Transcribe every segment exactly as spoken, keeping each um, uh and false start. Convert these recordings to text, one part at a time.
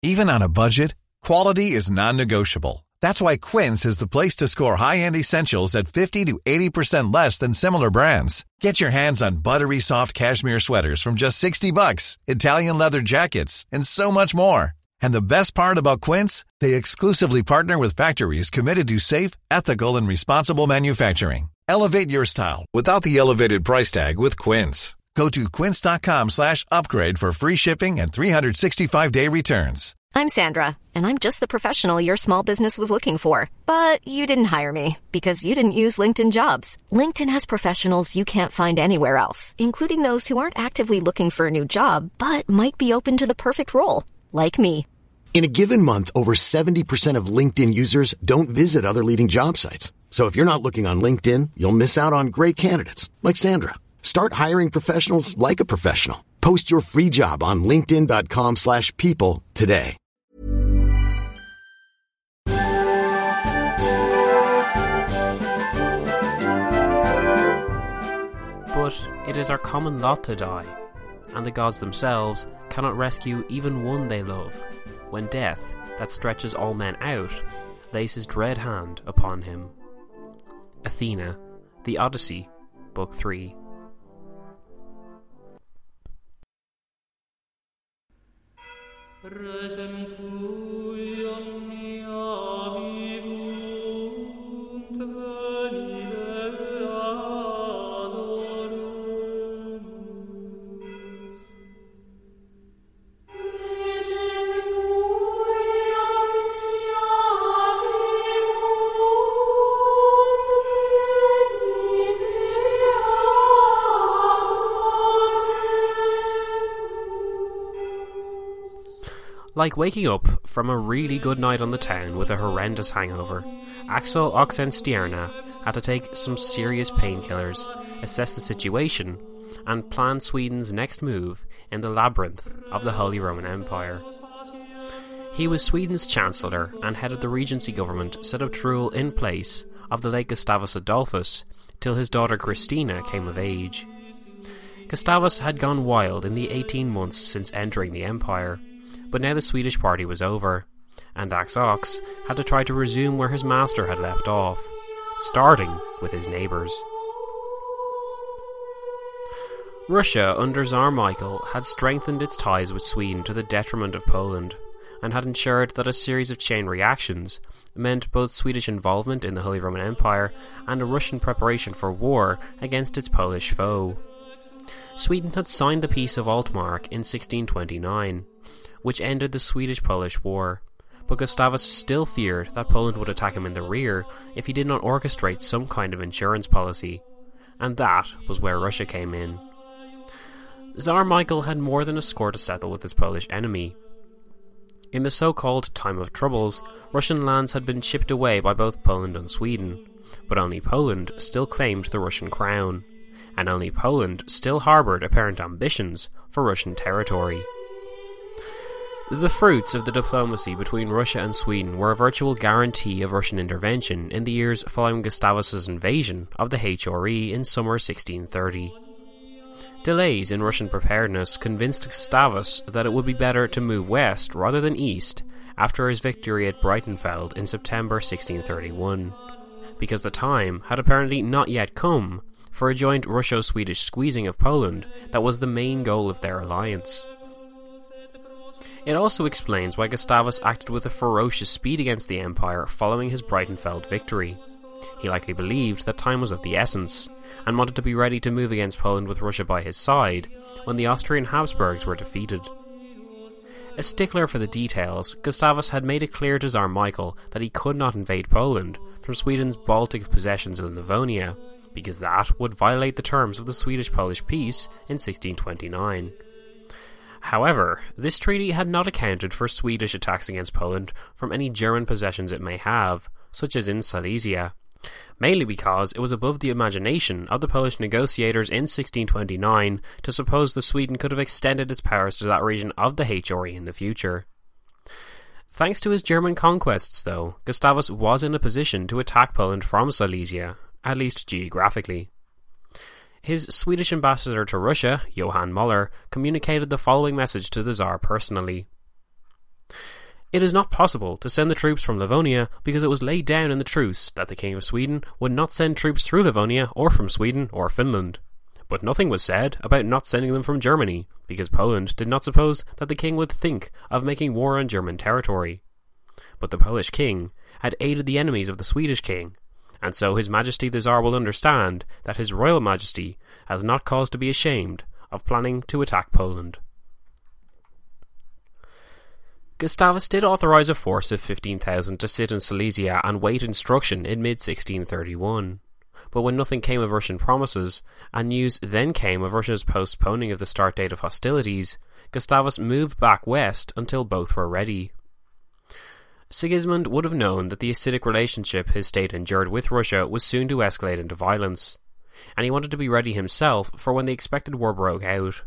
Even on a budget, quality is non-negotiable. That's why Quince is the place to score high-end essentials at fifty to eighty percent less than similar brands. Get your hands on buttery soft cashmere sweaters from just sixty bucks, Italian leather jackets, and so much more. And the best part about Quince, they exclusively partner with factories committed to safe, ethical, and responsible manufacturing. Elevate your style without the elevated price tag with Quince. Go to quince.com slash upgrade for free shipping and three sixty-five day returns. I'm Sandra, and I'm just the professional your small business was looking for. But you didn't hire me because you didn't use LinkedIn Jobs. LinkedIn has professionals you can't find anywhere else, including those who aren't actively looking for a new job, but might be open to the perfect role, like me. In a given month, over seventy percent of LinkedIn users don't visit other leading job sites. So if you're not looking on LinkedIn, you'll miss out on great candidates, like Sandra. Start hiring professionals like a professional. Post your free job on linkedin.com slash people today. But it is our common lot to die, and the gods themselves cannot rescue even one they love, when death, that stretches all men out, lays his dread hand upon him. Athena, The Odyssey, Book three. Like waking up from a really good night on the town with a horrendous hangover, Axel Oxenstierna had to take some serious painkillers, assess the situation, and plan Sweden's next move in the labyrinth of the Holy Roman Empire. He was Sweden's chancellor and head of the regency government set up to rule in place of the late Gustavus Adolphus till his daughter Christina came of age. Gustavus had gone wild in the eighteen months since entering the empire, but now the Swedish party was over, and Axel had to try to resume where his master had left off, starting with his neighbours. Russia under Tsar Michael had strengthened its ties with Sweden to the detriment of Poland, and had ensured that a series of chain reactions meant both Swedish involvement in the Holy Roman Empire and a Russian preparation for war against its Polish foe. Sweden had signed the Peace of Altmark in sixteen twenty-nine, which ended the Swedish-Polish War, but Gustavus still feared that Poland would attack him in the rear if he did not orchestrate some kind of insurance policy, and that was where Russia came in. Tsar Michael had more than a score to settle with his Polish enemy. In the so-called Time of Troubles, Russian lands had been chipped away by both Poland and Sweden, but only Poland still claimed the Russian crown, and only Poland still harboured apparent ambitions for Russian territory. The fruits of the diplomacy between Russia and Sweden were a virtual guarantee of Russian intervention in the years following Gustavus's invasion of the H R E in summer sixteen thirty. Delays in Russian preparedness convinced Gustavus that it would be better to move west rather than east after his victory at Breitenfeld in September sixteen thirty-one, because the time had apparently not yet come for a joint Russo-Swedish squeezing of Poland that was the main goal of their alliance. It also explains why Gustavus acted with a ferocious speed against the Empire following his Breitenfeld victory. He likely believed that time was of the essence, and wanted to be ready to move against Poland with Russia by his side when the Austrian Habsburgs were defeated. A stickler for the details, Gustavus had made it clear to Tsar Michael that he could not invade Poland from Sweden's Baltic possessions in Livonia, because that would violate the terms of the Swedish-Polish peace in sixteen twenty-nine. However, this treaty had not accounted for Swedish attacks against Poland from any German possessions it may have, such as in Silesia, mainly because it was above the imagination of the Polish negotiators in sixteen twenty-nine to suppose that Sweden could have extended its powers to that region of the H R E in the future. Thanks to his German conquests, though, Gustavus was in a position to attack Poland from Silesia, at least geographically. His Swedish ambassador to Russia, Johann Möller, communicated the following message to the Tsar personally. It is not possible to send the troops from Livonia because it was laid down in the truce that the King of Sweden would not send troops through Livonia or from Sweden or Finland. But nothing was said about not sending them from Germany, because Poland did not suppose that the king would think of making war on German territory. But the Polish king had aided the enemies of the Swedish king, and so His Majesty the Tsar will understand that His Royal Majesty has not cause to be ashamed of planning to attack Poland. Gustavus did authorise a force of fifteen thousand to sit in Silesia and wait instruction in mid sixteen thirty-one. But when nothing came of Russian promises, and news then came of Russia's postponing of the start date of hostilities, Gustavus moved back west until both were ready. Sigismund would have known that the acidic relationship his state endured with Russia was soon to escalate into violence, and he wanted to be ready himself for when the expected war broke out.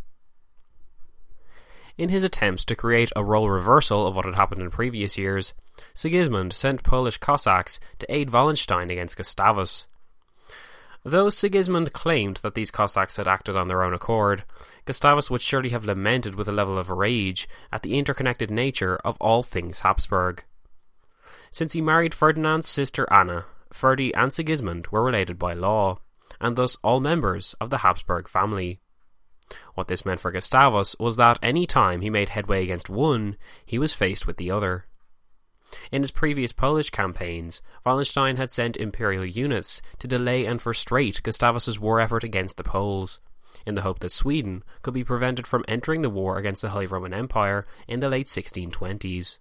In his attempts to create a role reversal of what had happened in previous years, Sigismund sent Polish Cossacks to aid Wallenstein against Gustavus. Though Sigismund claimed that these Cossacks had acted on their own accord, Gustavus would surely have lamented with a level of rage at the interconnected nature of all things Habsburg. Since he married Ferdinand's sister Anna, Ferdy and Sigismund were related by law, and thus all members of the Habsburg family. What this meant for Gustavus was that any time he made headway against one, he was faced with the other. In his previous Polish campaigns, Wallenstein had sent imperial units to delay and frustrate Gustavus's war effort against the Poles, in the hope that Sweden could be prevented from entering the war against the Holy Roman Empire in the late sixteen twenties.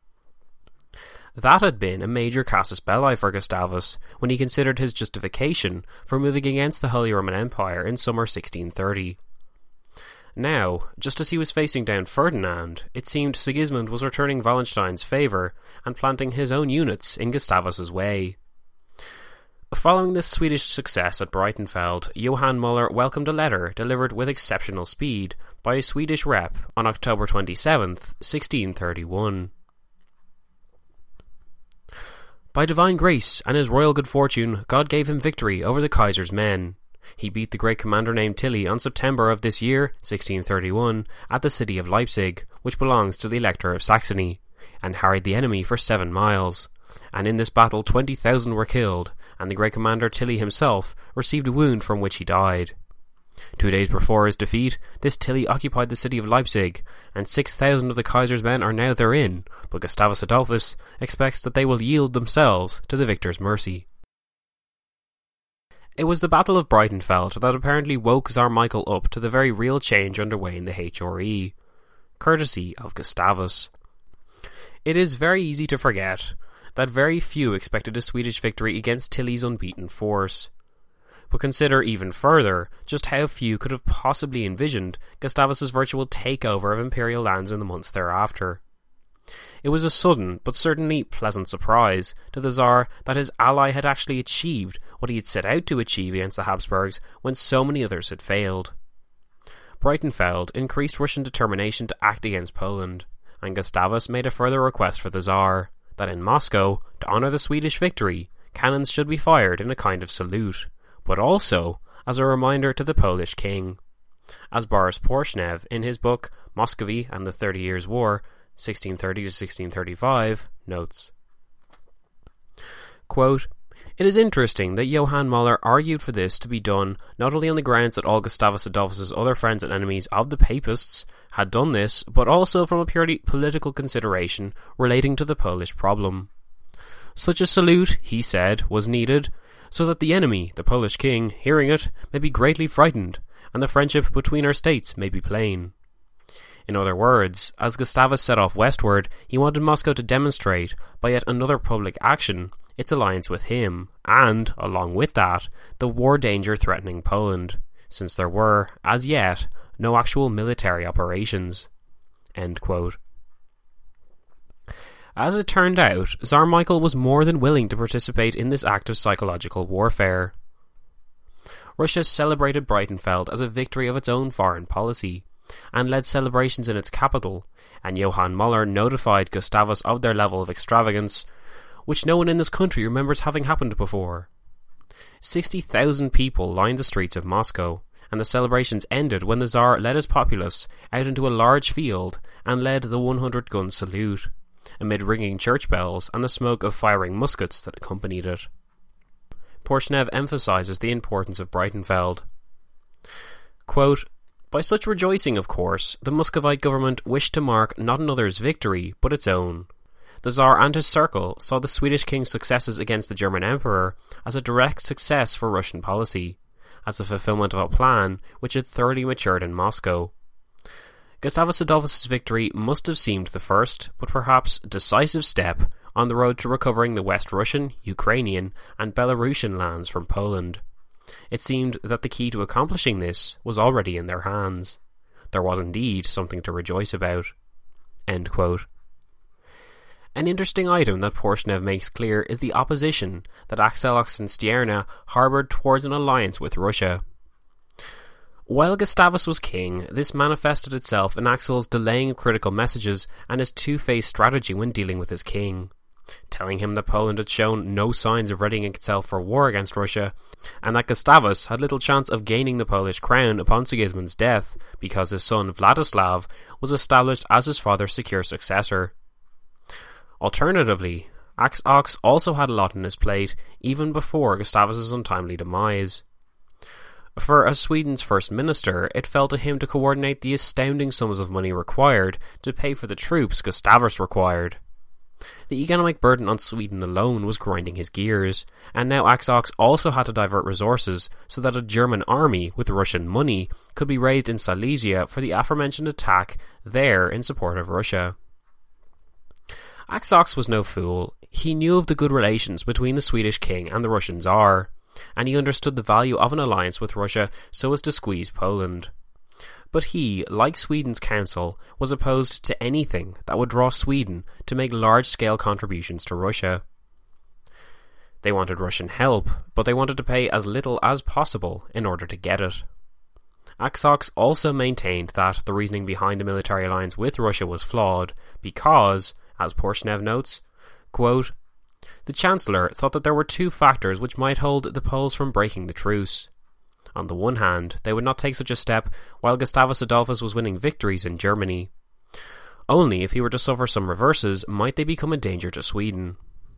That had been a major casus belli for Gustavus when he considered his justification for moving against the Holy Roman Empire in summer sixteen thirty. Now, just as he was facing down Ferdinand, it seemed Sigismund was returning Wallenstein's favour and planting his own units in Gustavus's way. Following this Swedish success at Breitenfeld, Johann Muller welcomed a letter delivered with exceptional speed by a Swedish rep on October twenty-seventh, sixteen thirty-one. By divine grace and his royal good fortune, God gave him victory over the Kaiser's men. He beat the great commander named Tilly on September of this year, sixteen thirty-one, at the city of Leipzig, which belongs to the Elector of Saxony, and harried the enemy for seven miles. And in this battle twenty thousand were killed, and the great commander Tilly himself received a wound from which he died. Two days before his defeat, this Tilly occupied the city of Leipzig, and six thousand of the Kaiser's men are now therein, but Gustavus Adolphus expects that they will yield themselves to the victor's mercy. It was the Battle of Breitenfeld that apparently woke Tsar Michael up to the very real change underway in the H R E, courtesy of Gustavus. It is very easy to forget that very few expected a Swedish victory against Tilly's unbeaten force. But consider even further just how few could have possibly envisioned Gustavus's virtual takeover of imperial lands in the months thereafter. It was a sudden, but certainly pleasant surprise to the Tsar that his ally had actually achieved what he had set out to achieve against the Habsburgs when so many others had failed. Breitenfeld increased Russian determination to act against Poland, and Gustavus made a further request for the Tsar, that in Moscow, to honour the Swedish victory, cannons should be fired in a kind of salute, but also as a reminder to the Polish king. As Boris Porshnev, in his book Muscovy and the Thirty Years' War, sixteen thirty to sixteen thirty-five, notes, quote, "It is interesting that Johann Muller argued for this to be done not only on the grounds that all Gustavus Adolphus's other friends and enemies of the Papists had done this, but also from a purely political consideration relating to the Polish problem. Such a salute, he said, was needed, so that the enemy, the Polish king, hearing it, may be greatly frightened, and the friendship between our states may be plain." In other words, as Gustavus set off westward, he wanted Moscow to demonstrate, by yet another public action, its alliance with him, and, along with that, the war danger threatening Poland, since there were, as yet, no actual military operations. End quote. As it turned out, Tsar Michael was more than willing to participate in this act of psychological warfare. Russia celebrated Breitenfeld as a victory of its own foreign policy, and led celebrations in its capital, and Johann Muller notified Gustavus of their level of extravagance, which no one in this country remembers having happened before. Sixty thousand people lined the streets of Moscow, and the celebrations ended when the Tsar led his populace out into a large field and led the one hundred gun salute, amid ringing church bells and the smoke of firing muskets that accompanied it. Porshnev emphasizes the importance of Breitenfeld. Quote, "By such rejoicing, of course, the Muscovite government wished to mark not another's victory, but its own. The Tsar and his circle saw the Swedish king's successes against the German emperor as a direct success for Russian policy, as the fulfillment of a plan which had thoroughly matured in Moscow. Gustavus Adolphus's victory must have seemed the first, but perhaps decisive step on the road to recovering the West Russian, Ukrainian, and Belarusian lands from Poland. It seemed that the key to accomplishing this was already in their hands. There was indeed something to rejoice about." End quote. An interesting item that Porshnev makes clear is the opposition that Axel Oxenstierna harboured towards an alliance with Russia. While Gustavus was king, this manifested itself in Axel's delaying of critical messages and his two-faced strategy when dealing with his king, telling him that Poland had shown no signs of readying itself for war against Russia, and that Gustavus had little chance of gaining the Polish crown upon Sigismund's death because his son Vladislav was established as his father's secure successor. Alternatively, Axe Ox also had a lot on his plate even before Gustavus's untimely demise. For as Sweden's first minister, it fell to him to coordinate the astounding sums of money required to pay for the troops Gustavus required. The economic burden on Sweden alone was grinding his gears, and now Axe Ox also had to divert resources so that a German army with Russian money could be raised in Silesia for the aforementioned attack there in support of Russia. Axe Ox was no fool. He knew of the good relations between the Swedish king and the Russian Tsar, and he understood the value of an alliance with Russia so as to squeeze Poland. But he, like Sweden's council, was opposed to anything that would draw Sweden to make large-scale contributions to Russia. They wanted Russian help, but they wanted to pay as little as possible in order to get it. Axe Ox also maintained that the reasoning behind the military alliance with Russia was flawed because, as Porshnev notes, quote, "The Chancellor thought that there were two factors which might hold the Poles from breaking the truce. On the one hand, they would not take such a step while Gustavus Adolphus was winning victories in Germany. Only if he were to suffer some reverses might they become a danger to Sweden."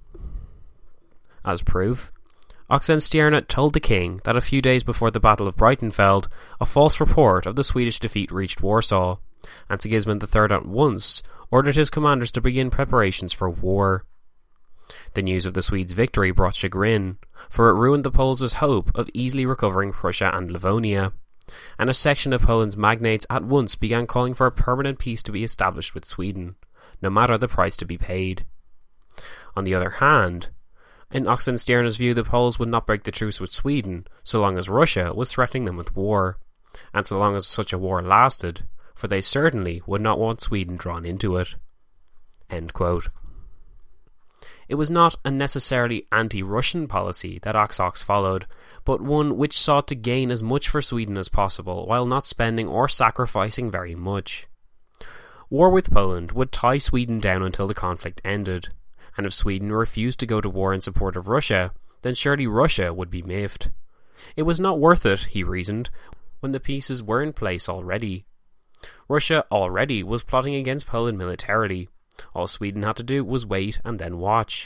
As proof, Oxenstierna told the king that a few days before the Battle of Breitenfeld, a false report of the Swedish defeat reached Warsaw, and Sigismund the Third at once ordered his commanders to begin preparations for war. The news of the Swedes' victory brought chagrin, for it ruined the Poles' hope of easily recovering Prussia and Livonia, and a section of Poland's magnates at once began calling for a permanent peace to be established with Sweden, no matter the price to be paid. On the other hand, in Oxenstierna's view, the Poles would not break the truce with Sweden so long as Russia was threatening them with war, and so long as such a war lasted, for they certainly would not want Sweden drawn into it. End quote. It was not a necessarily anti-Russian policy that Axe Ox followed, but one which sought to gain as much for Sweden as possible while not spending or sacrificing very much. War with Poland would tie Sweden down until the conflict ended, and if Sweden refused to go to war in support of Russia, then surely Russia would be miffed. It was not worth it, he reasoned, when the pieces were in place already. Russia already was plotting against Poland militarily. All Sweden had to do was wait and then watch.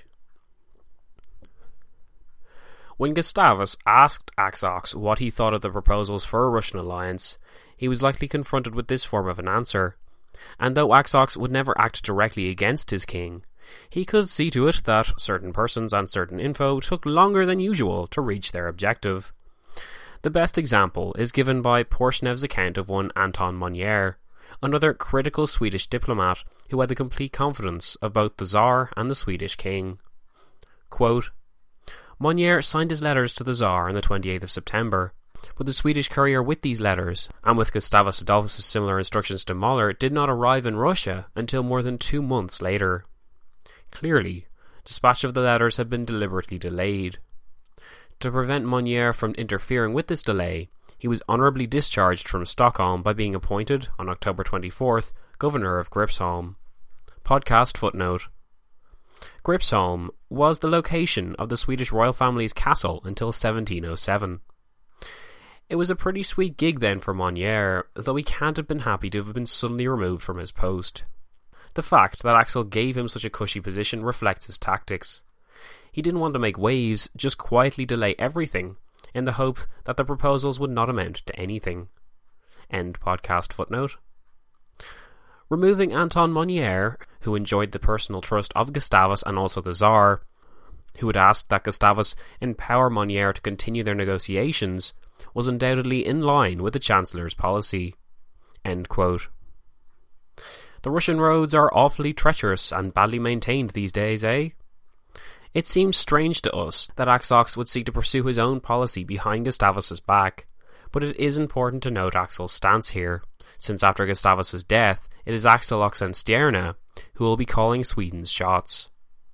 When Gustavus asked Axe Ox what he thought of the proposals for a Russian alliance, he was likely confronted with this form of an answer, and though Axe Ox would never act directly against his king, he could see to it that certain persons and certain info took longer than usual to reach their objective. The best example is given by Porshnev's account of one Anton Monnier, another critical Swedish diplomat who had the complete confidence of both the Tsar and the Swedish king. Quote, "Monnier signed his letters to the Tsar on the twenty-eighth of September, but the Swedish courier with these letters, and with Gustavus Adolphus' similar instructions to Möller, did not arrive in Russia until more than two months later. Clearly, dispatch of the letters had been deliberately delayed. To prevent Monnier from interfering with this delay, he was honourably discharged from Stockholm by being appointed, on October twenty-fourth, Governor of Gripsholm." Podcast footnote. Gripsholm was the location of the Swedish royal family's castle until seventeen oh seven. It was a pretty sweet gig then for Monnier, though he can't have been happy to have been suddenly removed from his post. The fact that Axel gave him such a cushy position reflects his tactics. He didn't want to make waves, just quietly delay everything, in the hope that the proposals would not amount to anything. End podcast footnote. Removing Anton Monnier, who enjoyed the personal trust of Gustavus and also the Tsar, who had asked that Gustavus empower Monnier to continue their negotiations, was undoubtedly in line with the Chancellor's policy. End quote. The Russian roads are awfully treacherous and badly maintained these days, eh? It seems strange to us that Axel would seek to pursue his own policy behind Gustavus's back, but it is important to note Axel's stance here, since after Gustavus's death, it is Axel Oxenstierna who will be calling Sweden's shots.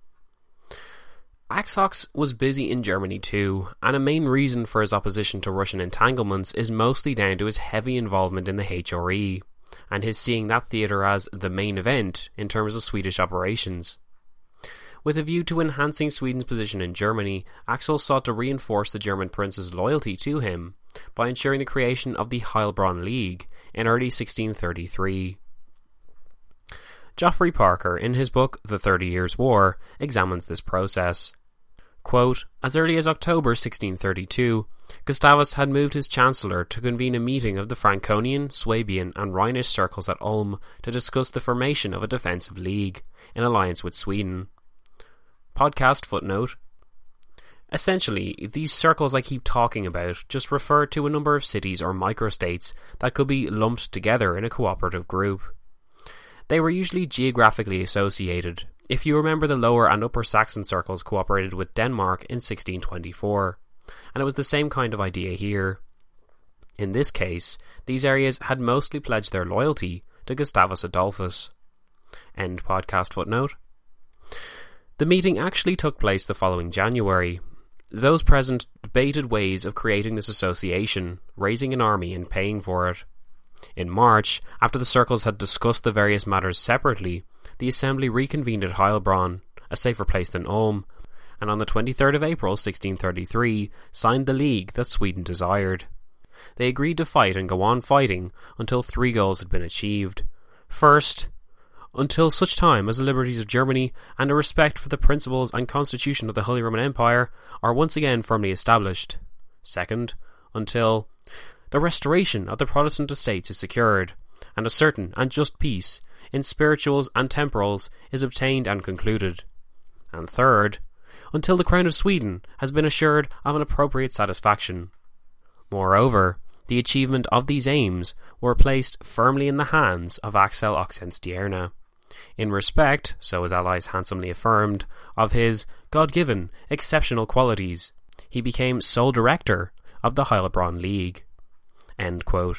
Axel was busy in Germany too, and a main reason for his opposition to Russian entanglements is mostly down to his heavy involvement in the H R E, and his seeing that theatre as the main event in terms of Swedish operations. With a view to enhancing Sweden's position in Germany, Axel sought to reinforce the German prince's loyalty to him by ensuring the creation of the Heilbronn League in early sixteen thirty-three. Geoffrey Parker, in his book The Thirty Years' War, examines this process. Quote, as early as October sixteen thirty-two, Gustavus had moved his chancellor to convene a meeting of the Franconian, Swabian and Rhinish circles at Ulm to discuss the formation of a defensive league in alliance with Sweden. Podcast footnote. Essentially, these circles I keep talking about just refer to a number of cities or microstates that could be lumped together in a cooperative group. They were usually geographically associated. If you remember, the Lower and Upper Saxon circles cooperated with Denmark in sixteen twenty-four, and it was the same kind of idea here. In this case, these areas had mostly pledged their loyalty to Gustavus Adolphus. End podcast footnote. The meeting actually took place the following January. Those present debated ways of creating this association, raising an army and paying for it. In March, after the circles had discussed the various matters separately, the assembly reconvened at Heilbronn, a safer place than Ulm, and on the twenty-third of April sixteen thirty-three signed the league that Sweden desired. They agreed to fight and go on fighting until three goals had been achieved. First, until such time as the liberties of Germany and a respect for the principles and constitution of the Holy Roman Empire are once again firmly established. Second, until the restoration of the Protestant estates is secured, and a certain and just peace, in spirituals and temporals, is obtained and concluded. And third, until the crown of Sweden has been assured of an appropriate satisfaction. Moreover, the achievement of these aims were placed firmly in the hands of Axel Oxenstierna, in respect, so his allies handsomely affirmed, of his God-given, exceptional qualities. He became sole director of the Heilbronn League. End quote.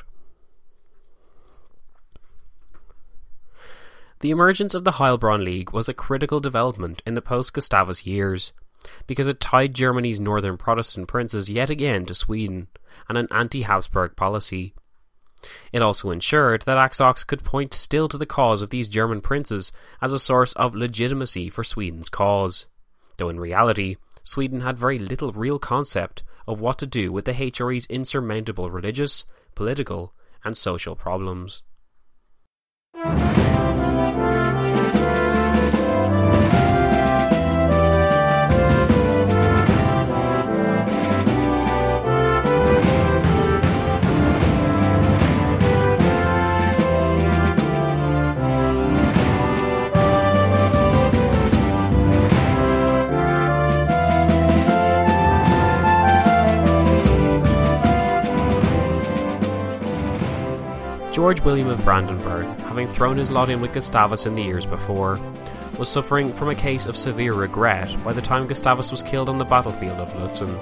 The emergence of the Heilbronn League was a critical development in the post-Gustavus years, because it tied Germany's northern Protestant princes yet again to Sweden and an anti-Habsburg policy. It also ensured that Axel could point still to the cause of these German princes as a source of legitimacy for Sweden's cause, though in reality Sweden had very little real concept of what to do with the H R E's insurmountable religious, political and social problems. George William of Brandenburg, having thrown his lot in with Gustavus in the years before, was suffering from a case of severe regret by the time Gustavus was killed on the battlefield of Lutzen.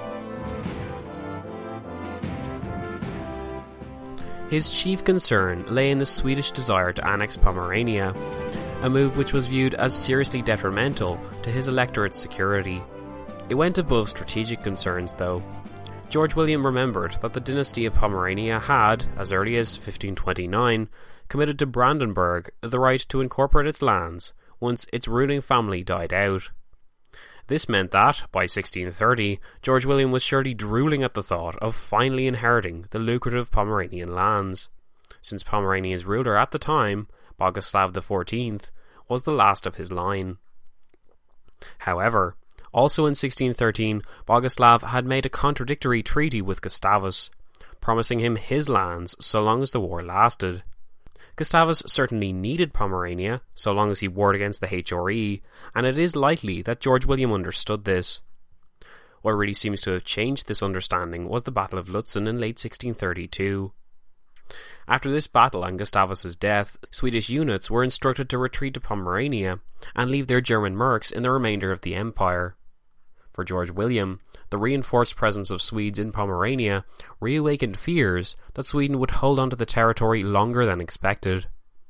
His chief concern lay in the Swedish desire to annex Pomerania, a move which was viewed as seriously detrimental to his electorate's security. It went above strategic concerns, though. George William remembered that the dynasty of Pomerania had, as early as fifteen twenty-nine, committed to Brandenburg the right to incorporate its lands once its ruling family died out. This meant that, by sixteen thirty, George William was surely drooling at the thought of finally inheriting the lucrative Pomeranian lands, since Pomerania's ruler at the time, Bogislav the fourteenth, was the last of his line. However, also in sixteen thirteen, Bogislav had made a contradictory treaty with Gustavus, promising him his lands so long as the war lasted. Gustavus certainly needed Pomerania, so long as he warred against the H R E, and it is likely that George William understood this. What really seems to have changed this understanding was the Battle of Lutzen in late sixteen thirty-two. After this battle and Gustavus's death, Swedish units were instructed to retreat to Pomerania and leave their German mercs in the remainder of the empire. For George William, the reinforced presence of Swedes in Pomerania reawakened fears that Sweden would hold on to the territory longer than expected.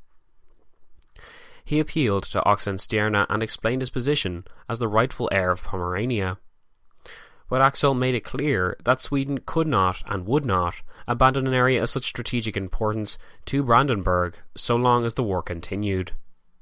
He appealed to Oxenstierna and explained his position as the rightful heir of Pomerania. But Axel made it clear that Sweden could not and would not abandon an area of such strategic importance to Brandenburg so long as the war continued.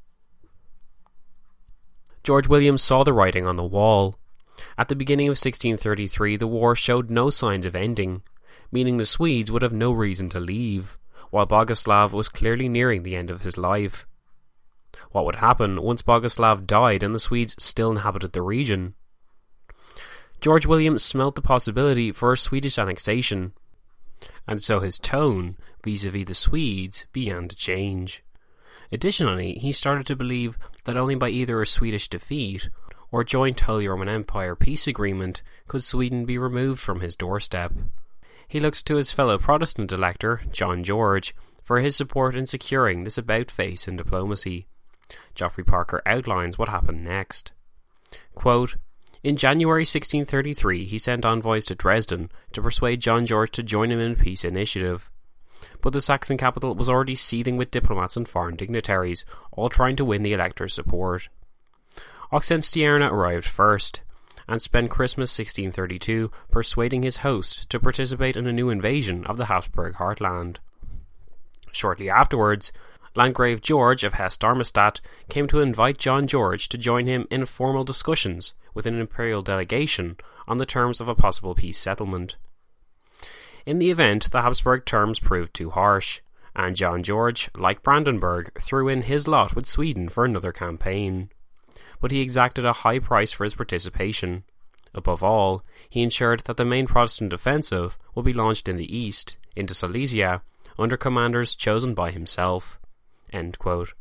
George William saw the writing on the wall. At the beginning of sixteen thirty-three, the war showed no signs of ending, meaning the Swedes would have no reason to leave, while Bogislav was clearly nearing the end of his life. What would happen once Bogislav died and the Swedes still inhabited the region? George William smelt the possibility for a Swedish annexation, and so his tone vis-à-vis the Swedes began to change. Additionally, he started to believe that only by either a Swedish defeat or joint Holy Roman Empire peace agreement could Sweden be removed from his doorstep. He looked to his fellow Protestant elector, John George, for his support in securing this about-face in diplomacy. Geoffrey Parker outlines what happened next. Quote, in January sixteen thirty-three, he sent envoys to Dresden to persuade John George to join him in a peace initiative. But the Saxon capital was already seething with diplomats and foreign dignitaries, all trying to win the elector's support. Oxenstierna arrived first, and spent Christmas sixteen thirty-two persuading his host to participate in a new invasion of the Habsburg heartland. Shortly afterwards, Landgrave George of Hesse-Darmstadt came to invite John George to join him in formal discussions with an imperial delegation on the terms of a possible peace settlement. In the event, the Habsburg terms proved too harsh, and John George, like Brandenburg, threw in his lot with Sweden for another campaign. But he exacted a high price for his participation. Above all, he ensured that the main Protestant offensive would be launched in the east, into Silesia, under commanders chosen by himself. End quote.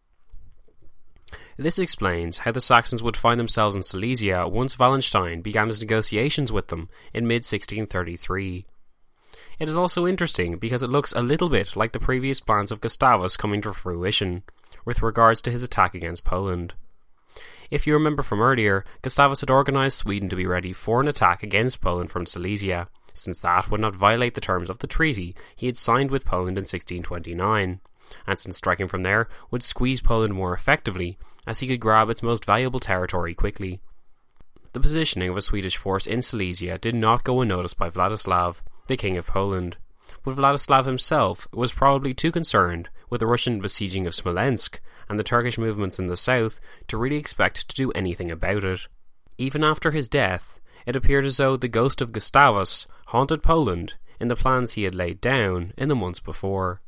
This explains how the Saxons would find themselves in Silesia once Wallenstein began his negotiations with them in mid sixteen thirty-three. It is also interesting because it looks a little bit like the previous plans of Gustavus coming to fruition, with regards to his attack against Poland. If you remember from earlier, Gustavus had organised Sweden to be ready for an attack against Poland from Silesia, since that would not violate the terms of the treaty he had signed with Poland in sixteen twenty-nine, and since striking from there would squeeze Poland more effectively, as he could grab its most valuable territory quickly. The positioning of a Swedish force in Silesia did not go unnoticed by Vladislav, the King of Poland, but Vladislav himself was probably too concerned with the Russian besieging of Smolensk and the Turkish movements in the south to really expect to do anything about it. Even after his death, it appeared as though the ghost of Gustavus haunted Poland in the plans he had laid down in the months before.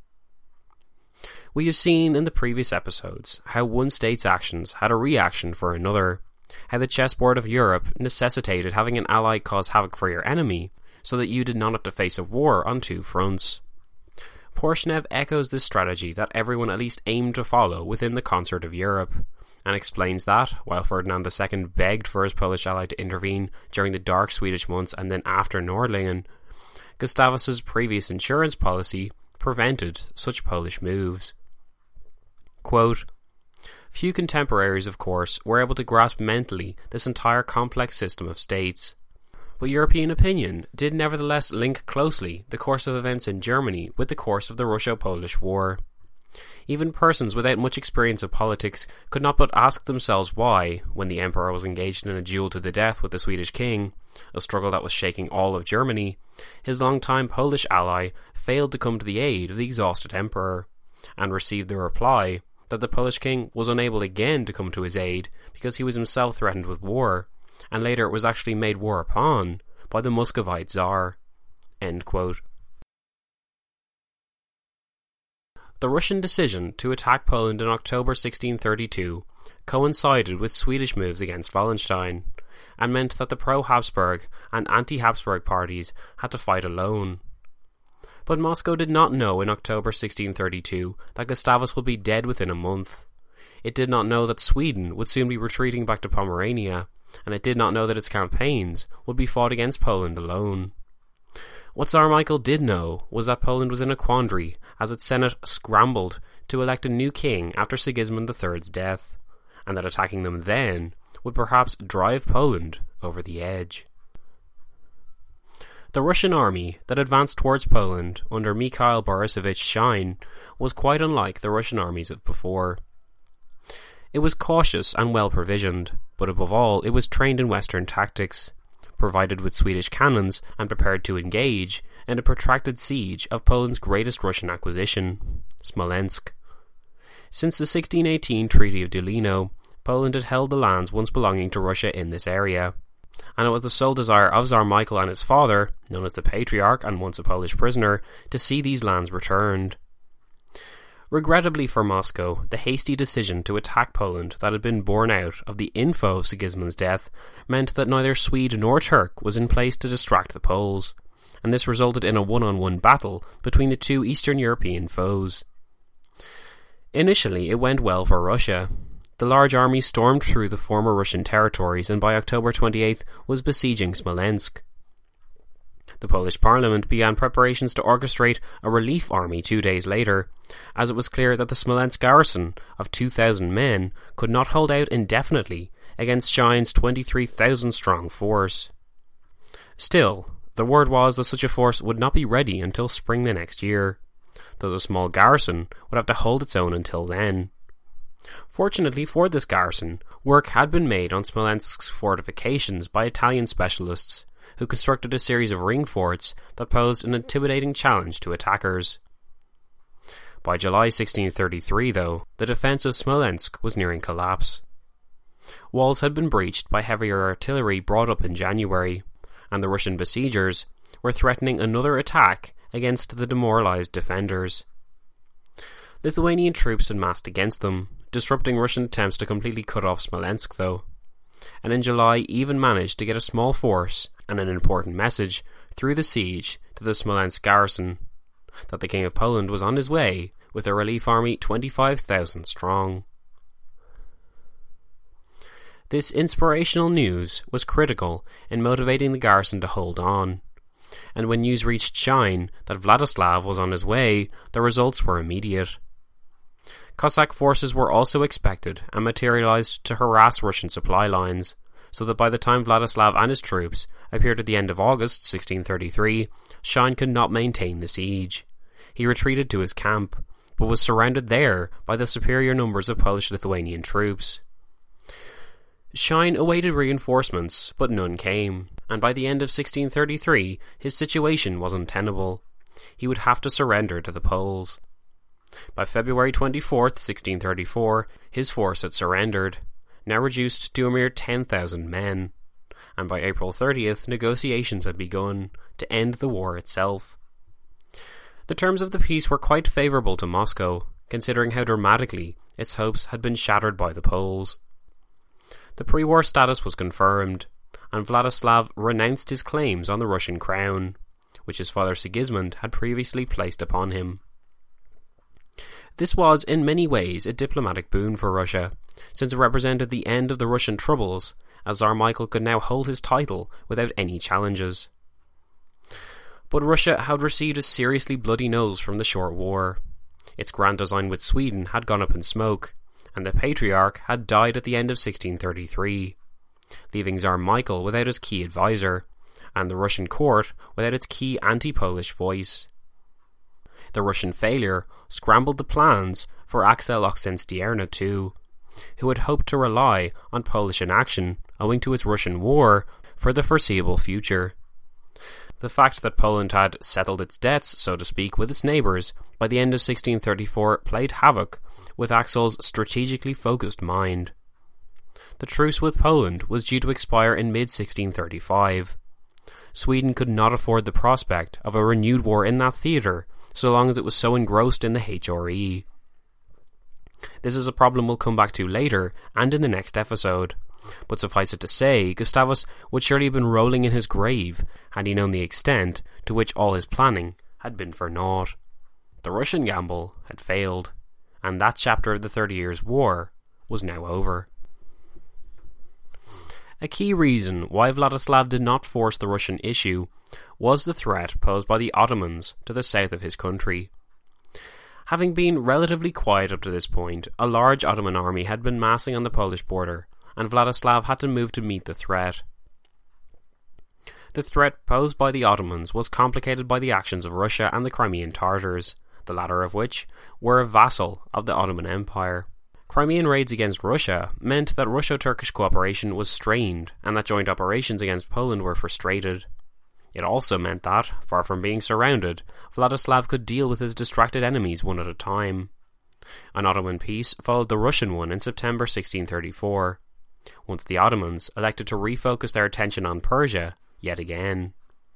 We have seen in the previous episodes how one state's actions had a reaction for another, how the chessboard of Europe necessitated having an ally cause havoc for your enemy, so that you did not have to face a war on two fronts. Porshnev echoes this strategy that everyone at least aimed to follow within the concert of Europe, and explains that, while Ferdinand the Second begged for his Polish ally to intervene during the dark Swedish months and then after Nordlingen, Gustavus's previous insurance policy prevented such Polish moves. Quote, few contemporaries, of course, were able to grasp mentally this entire complex system of states, but European opinion did nevertheless link closely the course of events in Germany with the course of the Russo-Polish War. Even persons without much experience of politics could not but ask themselves why, when the Emperor was engaged in a duel to the death with the Swedish king, a struggle that was shaking all of Germany, his longtime Polish ally failed to come to the aid of the exhausted Emperor, and received the reply that the Polish king was unable again to come to his aid because he was himself threatened with war, and later was actually made war upon by the Muscovite Tsar." End quote. The Russian decision to attack Poland in October sixteen thirty-two coincided with Swedish moves against Wallenstein, and meant that the pro-Habsburg and anti-Habsburg parties had to fight alone. But Moscow did not know in October sixteen thirty-two that Gustavus would be dead within a month. It did not know that Sweden would soon be retreating back to Pomerania, and it did not know that its campaigns would be fought against Poland alone. What Tsar Michael did know was that Poland was in a quandary as its Senate scrambled to elect a new king after Sigismund the third's death, and that attacking them then would perhaps drive Poland over the edge. The Russian army that advanced towards Poland under Mikhail Borisovich Schein was quite unlike the Russian armies of before. It was cautious and well provisioned, but above all it was trained in Western tactics, provided with Swedish cannons, and prepared to engage in a protracted siege of Poland's greatest Russian acquisition, Smolensk. Since the sixteen eighteen Treaty of Delino, Poland had held the lands once belonging to Russia in this area, and it was the sole desire of Tsar Michael and his father, known as the Patriarch and once a Polish prisoner, to see these lands returned. Regrettably for Moscow, the hasty decision to attack Poland that had been born out of the info of Sigismund's death meant that neither Swede nor Turk was in place to distract the Poles, and this resulted in a one-on-one battle between the two Eastern European foes. Initially, it went well for Russia. The large army stormed through the former Russian territories and by October twenty-eighth was besieging Smolensk. The Polish parliament began preparations to orchestrate a relief army two days later, as it was clear that the Smolensk garrison of two thousand men could not hold out indefinitely against Schein's twenty-three thousand strong force. Still, the word was that such a force would not be ready until spring the next year, though the small garrison would have to hold its own until then. Fortunately for this garrison, work had been made on Smolensk's fortifications by Italian specialists, who constructed a series of ring forts that posed an intimidating challenge to attackers. By July sixteen thirty-three, though, the defence of Smolensk was nearing collapse. Walls had been breached by heavier artillery brought up in January, and the Russian besiegers were threatening another attack against the demoralised defenders. Lithuanian troops had massed against them, disrupting Russian attempts to completely cut off Smolensk, though, and in July even managed to get a small force and an important message through the siege to the Smolensk garrison, that the King of Poland was on his way with a relief army twenty-five thousand strong. This inspirational news was critical in motivating the garrison to hold on, and when news reached Schein that Vladislav was on his way, the results were immediate. Cossack forces were also expected and materialized to harass Russian supply lines, so that by the time Vladislav and his troops appeared at the end of August sixteen thirty-three, Schein could not maintain the siege. He retreated to his camp, but was surrounded there by the superior numbers of Polish-Lithuanian troops. Schein awaited reinforcements, but none came, and by the end of sixteen thirty-three his situation was untenable. He would have to surrender to the Poles. By February twenty-fourth, sixteen thirty-four, his force had surrendered, now reduced to a mere ten thousand men, and by April thirtieth negotiations had begun to end the war itself. The terms of the peace were quite favourable to Moscow, considering how dramatically its hopes had been shattered by the Poles. The pre-war status was confirmed, and Vladislav renounced his claims on the Russian crown, which his father Sigismund had previously placed upon him. This was in many ways a diplomatic boon for Russia, since it represented the end of the Russian troubles, as Tsar Michael could now hold his title without any challenges. But Russia had received a seriously bloody nose from the short war. Its grand design with Sweden had gone up in smoke, and the Patriarch had died at the end of sixteen thirty-three, leaving Tsar Michael without his key advisor, and the Russian court without its key anti-Polish voice. The Russian failure scrambled the plans for Axel Oxenstierna too, who had hoped to rely on Polish inaction, owing to its Russian war, for the foreseeable future. The fact that Poland had settled its debts, so to speak, with its neighbours by the end of sixteen thirty-four played havoc with Axel's strategically focused mind. The truce with Poland was due to expire in mid sixteen thirty-five. Sweden could not afford the prospect of a renewed war in that theatre so long as it was so engrossed in the H R E. This is a problem we'll come back to later and in the next episode, but suffice it to say, Gustavus would surely have been rolling in his grave had he known the extent to which all his planning had been for naught. The Russian gamble had failed, and that chapter of the Thirty Years' War was now over. A key reason why Vladislav did not force the Russian issue was the threat posed by the Ottomans to the south of his country. Having been relatively quiet up to this point, a large Ottoman army had been massing on the Polish border, and Vladislav had to move to meet the threat. The threat posed by the Ottomans was complicated by the actions of Russia and the Crimean Tartars, the latter of which were a vassal of the Ottoman Empire. Crimean raids against Russia meant that Russo-Turkish cooperation was strained and that joint operations against Poland were frustrated. It also meant that, far from being surrounded, Vladislav could deal with his distracted enemies one at a time. An Ottoman peace followed the Russian one in September sixteen thirty-four, once the Ottomans elected to refocus their attention on Persia yet again.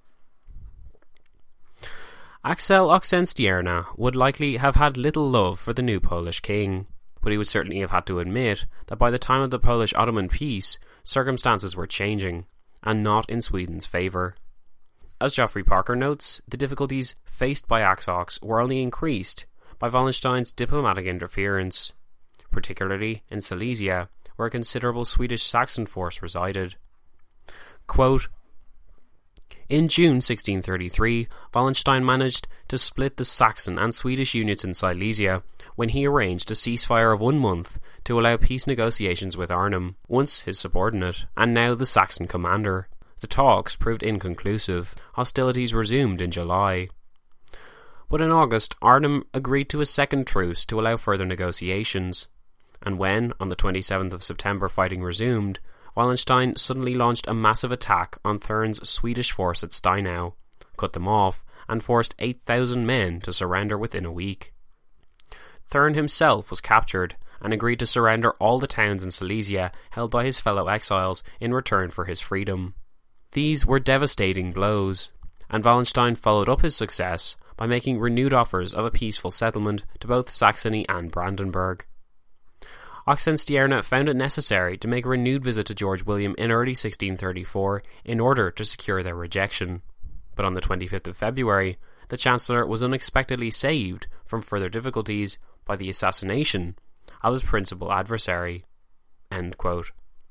Axel Oxenstierna would likely have had little love for the new Polish king, but he would certainly have had to admit that by the time of the Polish-Ottoman peace, circumstances were changing, and not in Sweden's favour. As Geoffrey Parker notes, the difficulties faced by Axox were only increased by Wallenstein's diplomatic interference, particularly in Silesia, where a considerable Swedish Saxon force resided. Quote, in June sixteen thirty-three, Wallenstein managed to split the Saxon and Swedish units in Silesia when he arranged a ceasefire of one month to allow peace negotiations with Arnhem, once his subordinate, and now the Saxon commander. The talks proved inconclusive. Hostilities resumed in July. But in August, Arnhem agreed to a second truce to allow further negotiations, and when, on the twenty-seventh of September, fighting resumed, Wallenstein suddenly launched a massive attack on Thurn's Swedish force at Steinau, cut them off, and forced eight thousand men to surrender within a week. Thurn himself was captured and agreed to surrender all the towns in Silesia held by his fellow exiles in return for his freedom. These were devastating blows, and Wallenstein followed up his success by making renewed offers of a peaceful settlement to both Saxony and Brandenburg. Oxenstierna found it necessary to make a renewed visit to George William in early sixteen thirty-four in order to secure their rejection, but on the twenty-fifth of February, the Chancellor was unexpectedly saved from further difficulties by the assassination of his principal adversary. End quote.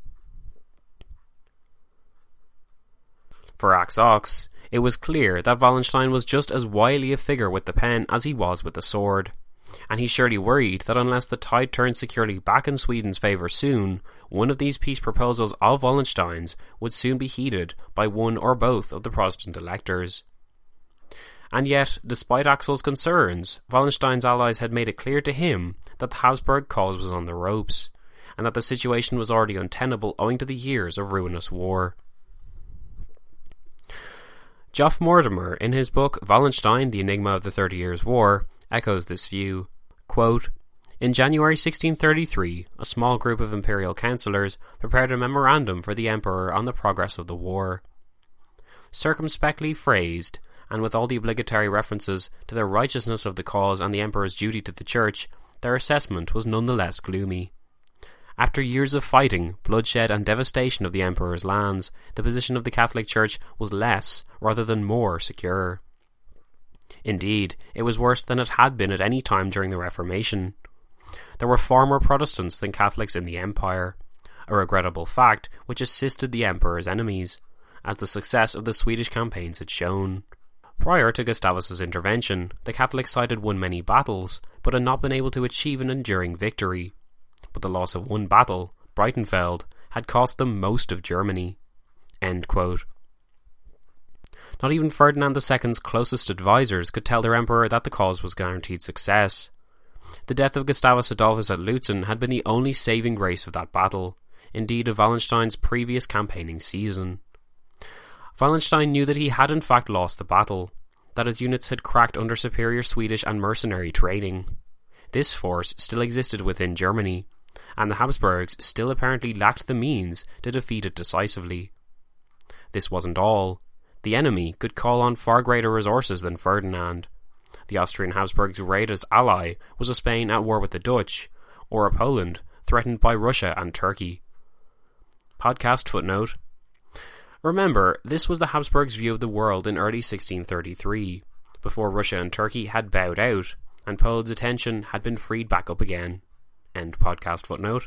For Axox, it was clear that Wallenstein was just as wily a figure with the pen as he was with the sword, and he surely worried that unless the tide turned securely back in Sweden's favour soon, one of these peace proposals of Wallenstein's would soon be heeded by one or both of the Protestant electors. And yet, despite Axel's concerns, Wallenstein's allies had made it clear to him that the Habsburg cause was on the ropes, and that the situation was already untenable owing to the years of ruinous war. Geoff Mortimer, in his book Wallenstein, The Enigma of the Thirty Years' War, echoes this view. Quote, in January sixteen thirty-three, a small group of imperial councillors prepared a memorandum for the emperor on the progress of the war. Circumspectly phrased, and with all the obligatory references to the righteousness of the cause and the emperor's duty to the church, their assessment was none the less gloomy. After years of fighting, bloodshed and devastation of the emperor's lands, the position of the Catholic Church was less rather than more secure. Indeed, it was worse than it had been at any time during the Reformation. There were far more Protestants than Catholics in the empire, a regrettable fact which assisted the emperor's enemies, as the success of the Swedish campaigns had shown. Prior to Gustavus's intervention, the Catholic side had won many battles, but had not been able to achieve an enduring victory. But the loss of one battle, Breitenfeld, had cost them most of Germany. End quote. Not even Ferdinand the Second's closest advisors could tell their emperor that the cause was guaranteed success. The death of Gustavus Adolphus at Lutzen had been the only saving grace of that battle, indeed of Wallenstein's previous campaigning season. Wallenstein knew that he had in fact lost the battle, that his units had cracked under superior Swedish and mercenary training. This force still existed within Germany, and the Habsburgs still apparently lacked the means to defeat it decisively. This wasn't all. The enemy could call on far greater resources than Ferdinand. The Austrian Habsburgs' greatest ally was a Spain at war with the Dutch, or a Poland threatened by Russia and Turkey. Podcast footnote. Remember, this was the Habsburgs' view of the world in early sixteen thirty-three, before Russia and Turkey had bowed out, and Poland's attention had been freed back up again. End podcast footnote.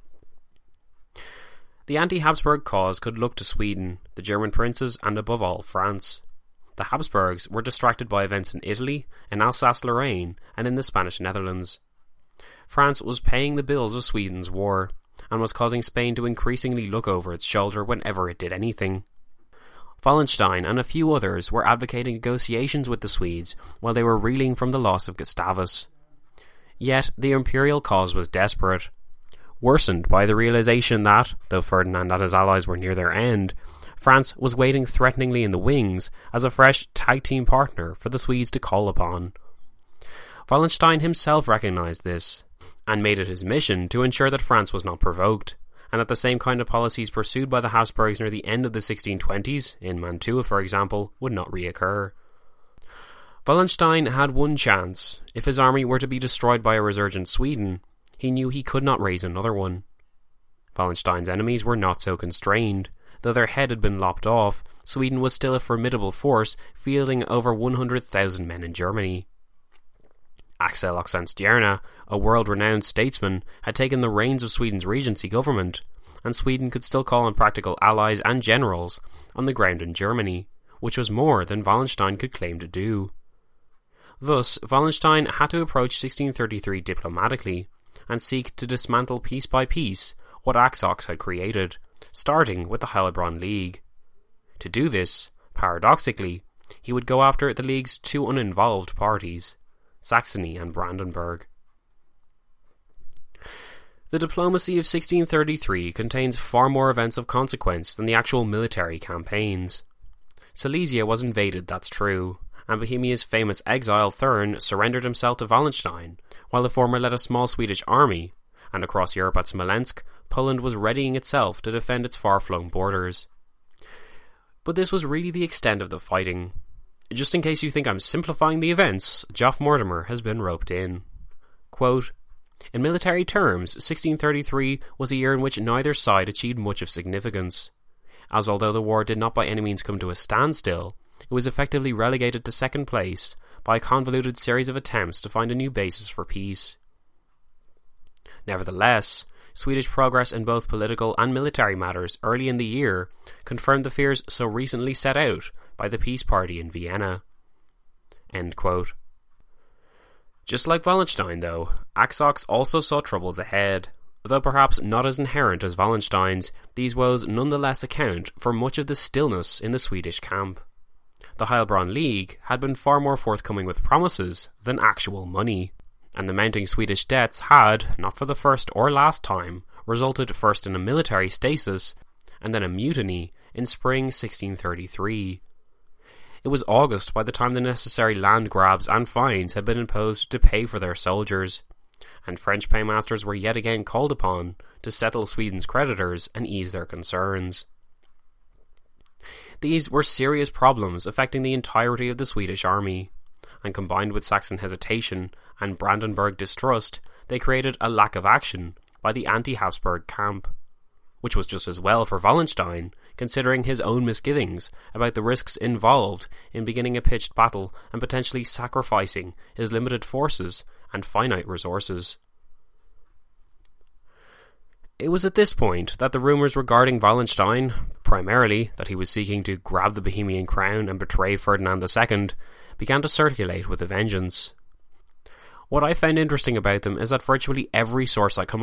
The anti-Habsburg cause could look to Sweden, the German princes, and above all, France. The Habsburgs were distracted by events in Italy, in Alsace-Lorraine, and in the Spanish Netherlands. France was paying the bills of Sweden's war, and was causing Spain to increasingly look over its shoulder whenever it did anything. Wallenstein and a few others were advocating negotiations with the Swedes while they were reeling from the loss of Gustavus. Yet the imperial cause was desperate. Worsened by the realization that, though Ferdinand and his allies were near their end, France was waiting threateningly in the wings as a fresh tag-team partner for the Swedes to call upon. Wallenstein himself recognized this, and made it his mission to ensure that France was not provoked, and that the same kind of policies pursued by the Habsburgs near the end of the sixteen twenties, in Mantua for example, would not reoccur. Wallenstein had one chance. If his army were to be destroyed by a resurgent Sweden, he knew he could not raise another one. Wallenstein's enemies were not so constrained. Though their head had been lopped off, Sweden was still a formidable force, fielding over one hundred thousand men in Germany. Axel Oxenstierna, a world-renowned statesman, had taken the reins of Sweden's regency government, and Sweden could still call on practical allies and generals on the ground in Germany, which was more than Wallenstein could claim to do. Thus, Wallenstein had to approach sixteen thirty-three diplomatically, and seek to dismantle piece by piece what Axox had created, starting with the Heilbronn League. To do this, paradoxically, he would go after the League's two uninvolved parties, Saxony and Brandenburg. The diplomacy of sixteen thirty-three contains far more events of consequence than the actual military campaigns. Silesia was invaded, that's true, and Bohemia's famous exile Thurn surrendered himself to Wallenstein, while the former led a small Swedish army, and across Europe at Smolensk, Poland was readying itself to defend its far-flung borders. But this was really the extent of the fighting. Just in case you think I'm simplifying the events, Geoff Mortimer has been roped in. Quote, in military terms, sixteen thirty-three was a year in which neither side achieved much of significance, as although the war did not by any means come to a standstill, it was effectively relegated to second place by a convoluted series of attempts to find a new basis for peace. Nevertheless, Swedish progress in both political and military matters early in the year confirmed the fears so recently set out by the peace party in Vienna. End quote. Just like Wallenstein, though, Axox also saw troubles ahead. Though perhaps not as inherent as Wallenstein's, these woes nonetheless account for much of the stillness in the Swedish camp. The Heilbronn League had been far more forthcoming with promises than actual money, and the mounting Swedish debts had, not for the first or last time, resulted first in a military stasis and then a mutiny in spring sixteen thirty-three. It was August by the time the necessary land grabs and fines had been imposed to pay for their soldiers, and French paymasters were yet again called upon to settle Sweden's creditors and ease their concerns. These were serious problems affecting the entirety of the Swedish army, and combined with Saxon hesitation and Brandenburg distrust, they created a lack of action by the anti-Habsburg camp, which was just as well for Wallenstein, considering his own misgivings about the risks involved in beginning a pitched battle and potentially sacrificing his limited forces and finite resources. It was at this point that the rumours regarding Wallenstein, primarily that he was seeking to grab the Bohemian crown and betray Ferdinand the Second, began to circulate with a vengeance. What I found interesting about them is that virtually every source I come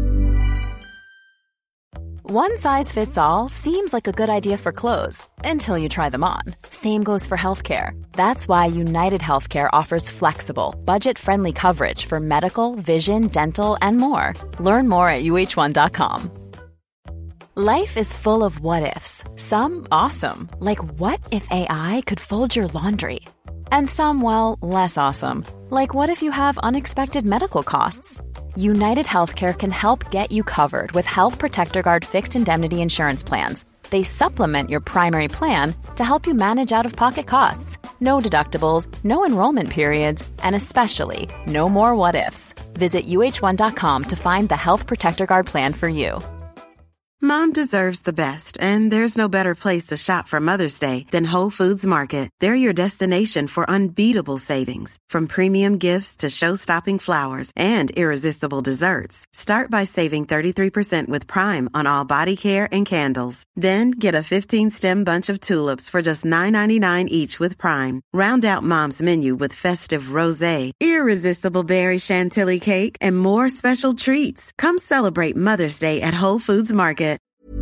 One size fits all seems like a good idea for clothes until you try them on. Same goes for healthcare. That's why United Healthcare offers flexible, budget-friendly coverage for medical, vision, dental, and more. Learn more at U H one dot com. Life is full of what-ifs. Some awesome, like what if A I could fold your laundry? And some, well, less awesome. Like what if you have unexpected medical costs? United Healthcare can help get you covered with Health Protector Guard fixed indemnity insurance plans. They supplement your primary plan to help you manage out-of-pocket costs. No deductibles, no enrollment periods, and especially no more what-ifs. Visit U H one dot com to find the Health Protector Guard plan for you. Mom deserves the best, and there's no better place to shop for Mother's Day than Whole Foods Market. They're your destination for unbeatable savings, from premium gifts to show-stopping flowers and irresistible desserts. Start by saving thirty-three percent with Prime on all body care and candles. Then get a fifteen-stem bunch of tulips for just nine ninety-nine each with Prime. Round out Mom's menu with festive rosé, irresistible berry chantilly cake, and more special treats. Come celebrate Mother's Day at Whole Foods Market.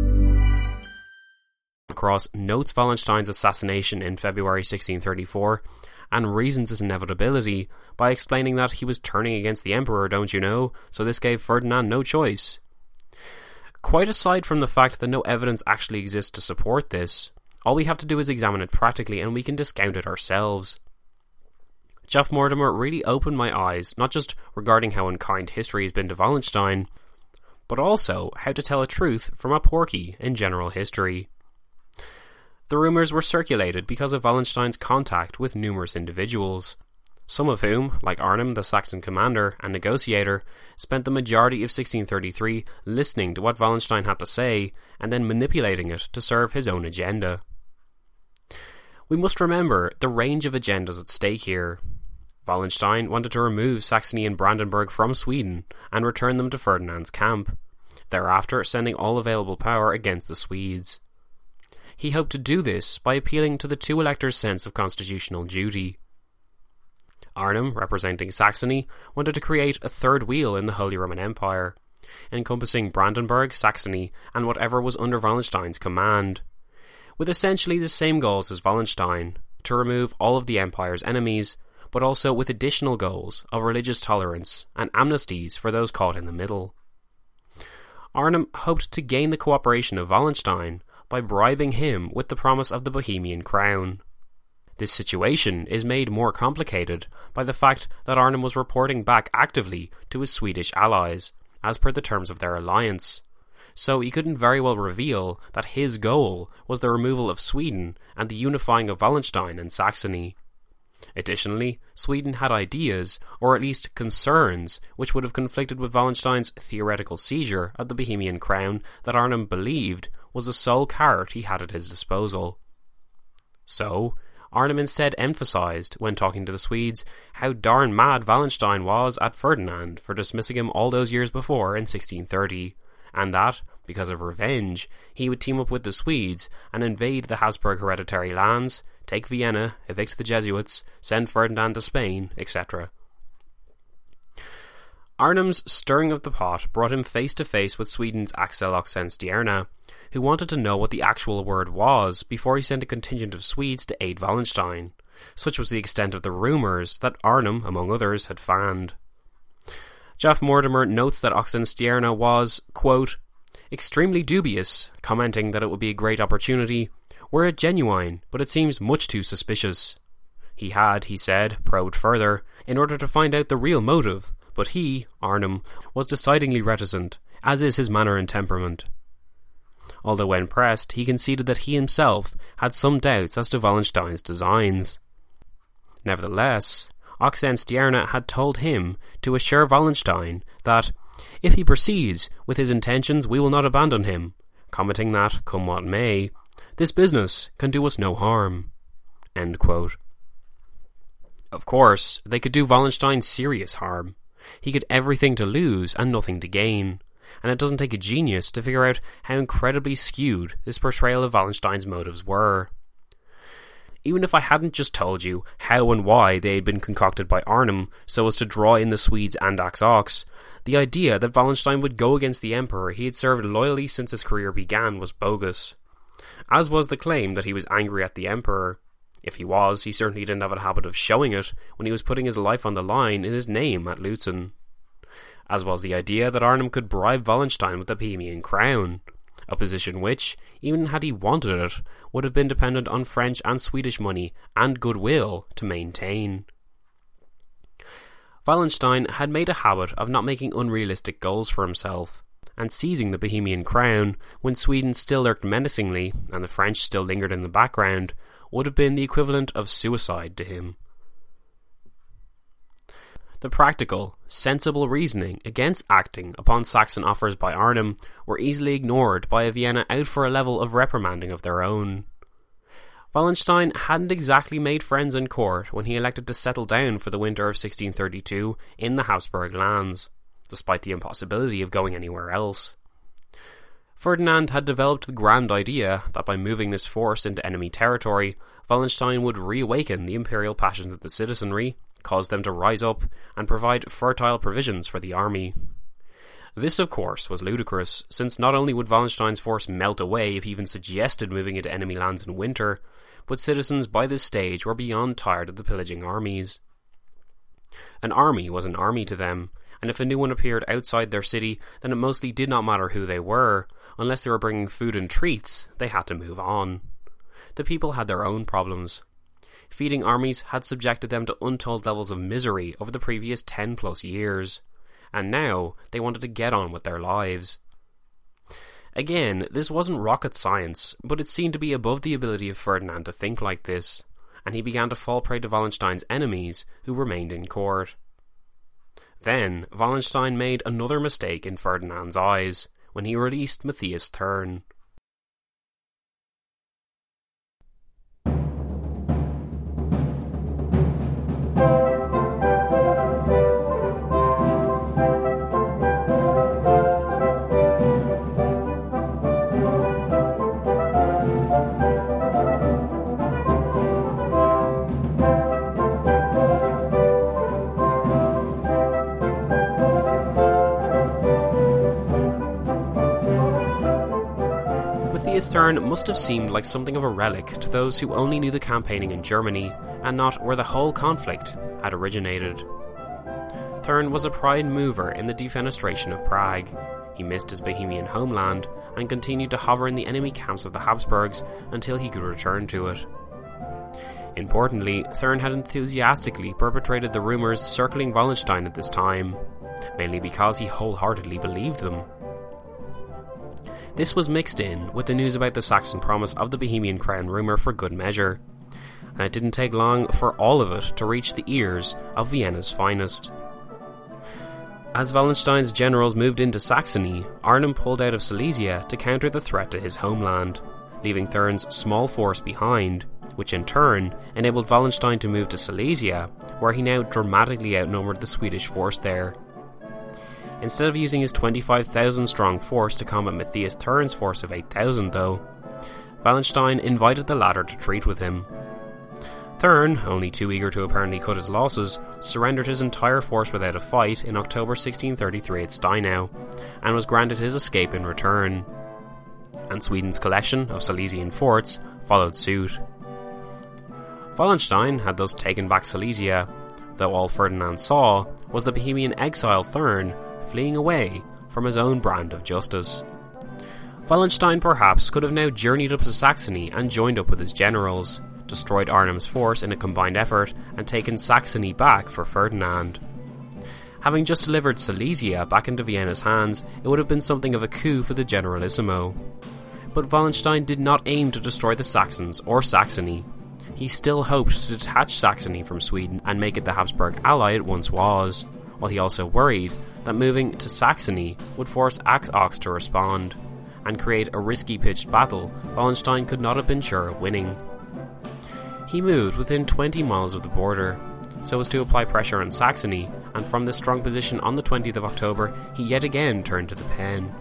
Across notes Wallenstein's assassination in February sixteen thirty-four and reasons his inevitability by explaining that he was turning against the emperor, don't you know, so this gave Ferdinand no choice. Quite aside from the fact that no evidence actually exists to support this, all we have to do is examine it practically and we can discount it ourselves. Geoff Mortimer really opened my eyes, not just regarding how unkind history has been to Wallenstein, but also how to tell a truth from a porky in general history. The rumours were circulated because of Wallenstein's contact with numerous individuals, some of whom, like Arnhem, the Saxon commander and negotiator, spent the majority of sixteen thirty-three listening to what Wallenstein had to say and then manipulating it to serve his own agenda. We must remember the range of agendas at stake here. Wallenstein wanted to remove Saxony and Brandenburg from Sweden and return them to Ferdinand's camp, thereafter sending all available power against the Swedes. He hoped to do this by appealing to the two electors' sense of constitutional duty. Arnhem, representing Saxony, wanted to create a third wheel in the Holy Roman Empire, encompassing Brandenburg, Saxony, and whatever was under Wallenstein's command, with essentially the same goals as Wallenstein, to remove all of the empire's enemies, but also with additional goals of religious tolerance and amnesties for those caught in the middle. Arnhem hoped to gain the cooperation of Wallenstein by bribing him with the promise of the Bohemian crown. This situation is made more complicated by the fact that Arnhem was reporting back actively to his Swedish allies, as per the terms of their alliance, so he couldn't very well reveal that his goal was the removal of Sweden and the unifying of Wallenstein and Saxony. Additionally, Sweden had ideas, or at least concerns, which would have conflicted with Wallenstein's theoretical seizure of the Bohemian crown that Arnhem believed was the sole carrot he had at his disposal. So, Arnhem instead emphasised, when talking to the Swedes, how darn mad Wallenstein was at Ferdinand for dismissing him all those years before in sixteen thirty, and that, because of revenge, he would team up with the Swedes and invade the Habsburg hereditary lands, take Vienna, evict the Jesuits, send Ferdinand to Spain, et cetera. Arnhem's stirring of the pot brought him face to face with Sweden's Axel Oxenstierna, who wanted to know what the actual word was before he sent a contingent of Swedes to aid Wallenstein. Such was the extent of the rumours that Arnhem, among others, had fanned. Geoff Mortimer notes that Oxenstierna was, quote, extremely dubious, commenting that it would be a great opportunity, were it genuine, but it seems much too suspicious. He had, he said, probed further, in order to find out the real motive, but he, Arnhem, was decidedly reticent, as is his manner and temperament. Although when pressed, he conceded that he himself had some doubts as to Wallenstein's designs. Nevertheless, Oxenstierna had told him to assure Wallenstein that, if he proceeds with his intentions, we will not abandon him, commenting that, come what may, this business can do us no harm. End quote. Of course, they could do Wallenstein serious harm. He had everything to lose and nothing to gain, and it doesn't take a genius to figure out how incredibly skewed this portrayal of Wallenstein's motives were. Even if I hadn't just told you how and why they had been concocted by Arnhem so as to draw in the Swedes and Axox, the idea that Wallenstein would go against the emperor he had served loyally since his career began was bogus, as was the claim that he was angry at the emperor. If he was, he certainly didn't have a habit of showing it when he was putting his life on the line in his name at Lutzen. As was the idea that Arnhem could bribe Wallenstein with the Bohemian crown. a position which, even had he wanted it, would have been dependent on French and Swedish money and goodwill to maintain. Wallenstein had made a habit of not making unrealistic goals for himself, and seizing the Bohemian crown when Sweden still lurked menacingly and the French still lingered in the background would have been the equivalent of suicide to him. The practical, sensible reasoning against acting upon Saxon offers by Arnhem were easily ignored by a Vienna out for a level of reprimanding of their own. Wallenstein hadn't exactly made friends in court when he elected to settle down for the winter of sixteen thirty-two in the Habsburg lands, despite the impossibility of going anywhere else. Ferdinand had developed the grand idea that by moving this force into enemy territory, Wallenstein would reawaken the imperial passions of the citizenry, cause them to rise up, and provide fertile provisions for the army. This, of course, was ludicrous, since not only would Wallenstein's force melt away if he even suggested moving into enemy lands in winter, but citizens by this stage were beyond tired of the pillaging armies. An army was an army to them, and if a new one appeared outside their city, then it mostly did not matter who they were. Unless they were bringing food and treats, they had to move on. The people had their own problems. Feeding armies had subjected them to untold levels of misery over the previous ten plus years, and now they wanted to get on with their lives. Again, this wasn't rocket science, but it seemed to be above the ability of Ferdinand to think like this, and he began to fall prey to Wallenstein's enemies, who remained in court. Then, Wallenstein made another mistake in Ferdinand's eyes, when he released Matthias Thurn. Matthias Thurn must have seemed like something of a relic to those who only knew the campaigning in Germany and not where the whole conflict had originated. Thurn was a prime mover in the defenestration of Prague. He missed his Bohemian homeland and continued to hover in the enemy camps of the Habsburgs until he could return to it. Importantly, Thurn had enthusiastically perpetrated the rumours circling Wallenstein at this time, mainly because he wholeheartedly believed them. This was mixed in with the news about the Saxon promise of the Bohemian crown rumour for good measure, and it didn't take long for all of it to reach the ears of Vienna's finest. As Wallenstein's generals moved into Saxony, Arnhem pulled out of Silesia to counter the threat to his homeland, leaving Thurn's small force behind, which in turn enabled Wallenstein to move to Silesia, where he now dramatically outnumbered the Swedish force there. Instead of using his twenty-five thousand strong force to combat Matthias Thurn's force of eight thousand though, Wallenstein invited the latter to treat with him. Thurn, only too eager to apparently cut his losses, surrendered his entire force without a fight in October sixteen thirty-three at Steinau, and was granted his escape in return. And Sweden's collection of Silesian forts followed suit. Wallenstein had thus taken back Silesia, though all Ferdinand saw was the Bohemian exile Thurn fleeing away from his own brand of justice. Wallenstein perhaps could have now journeyed up to Saxony and joined up with his generals, destroyed Arnhem's force in a combined effort, and taken Saxony back for Ferdinand. Having just delivered Silesia back into Vienna's hands, it would have been something of a coup for the Generalissimo. But Wallenstein did not aim to destroy the Saxons or Saxony. He still hoped to detach Saxony from Sweden and make it the Habsburg ally it once was, while he also worried that moving to Saxony would force Axe-Ox to respond, and create a risky pitched battle Wallenstein could not have been sure of winning. He moved within twenty miles of the border, so as to apply pressure on Saxony, and from this strong position on the twentieth of October he yet again turned to the pen.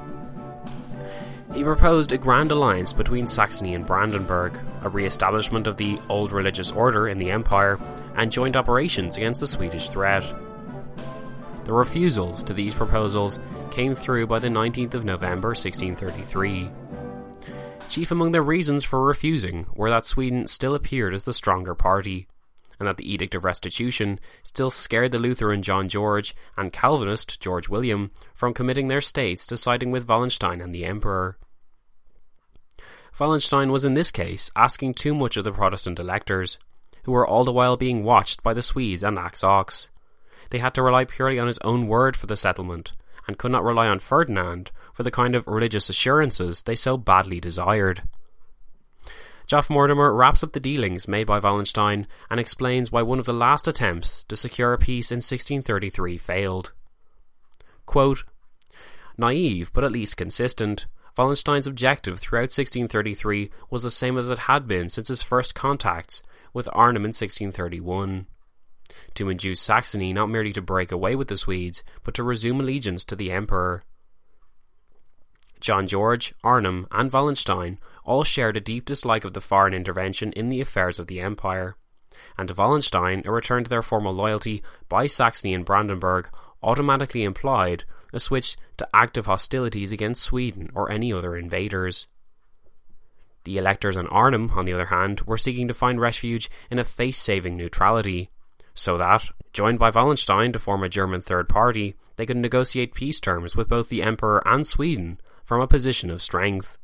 He proposed a grand alliance between Saxony and Brandenburg, a re-establishment of the old religious order in the empire, and joint operations against the Swedish threat. The refusals to these proposals came through by the nineteenth of November sixteen thirty-three. Chief among their reasons for refusing were that Sweden still appeared as the stronger party, and that the Edict of Restitution still scared the Lutheran John George and Calvinist George William from committing their states to siding with Wallenstein and the Emperor. Wallenstein was in this case asking too much of the Protestant electors, who were all the while being watched by the Swedes and Axox. They had to rely purely on his own word for the settlement, and could not rely on Ferdinand for the kind of religious assurances they so badly desired. Geoff Mortimer wraps up the dealings made by Wallenstein and explains why one of the last attempts to secure a peace in sixteen thirty-three failed. Quote, "Naive, but at least consistent, Wallenstein's objective throughout sixteen thirty-three was the same as it had been since his first contacts with Arnhem in sixteen thirty-one. To induce Saxony not merely to break away with the Swedes, but to resume allegiance to the Emperor. John George, Arnhem, and Wallenstein all shared a deep dislike of the foreign intervention in the affairs of the Empire, and to Wallenstein a return to their formal loyalty by Saxony and Brandenburg automatically implied a switch to active hostilities against Sweden or any other invaders. The electors in Arnhem, on the other hand, were seeking to find refuge in a face-saving neutrality, so that, joined by Wallenstein to form a German third party, they could negotiate peace terms with both the Emperor and Sweden from a position of strength.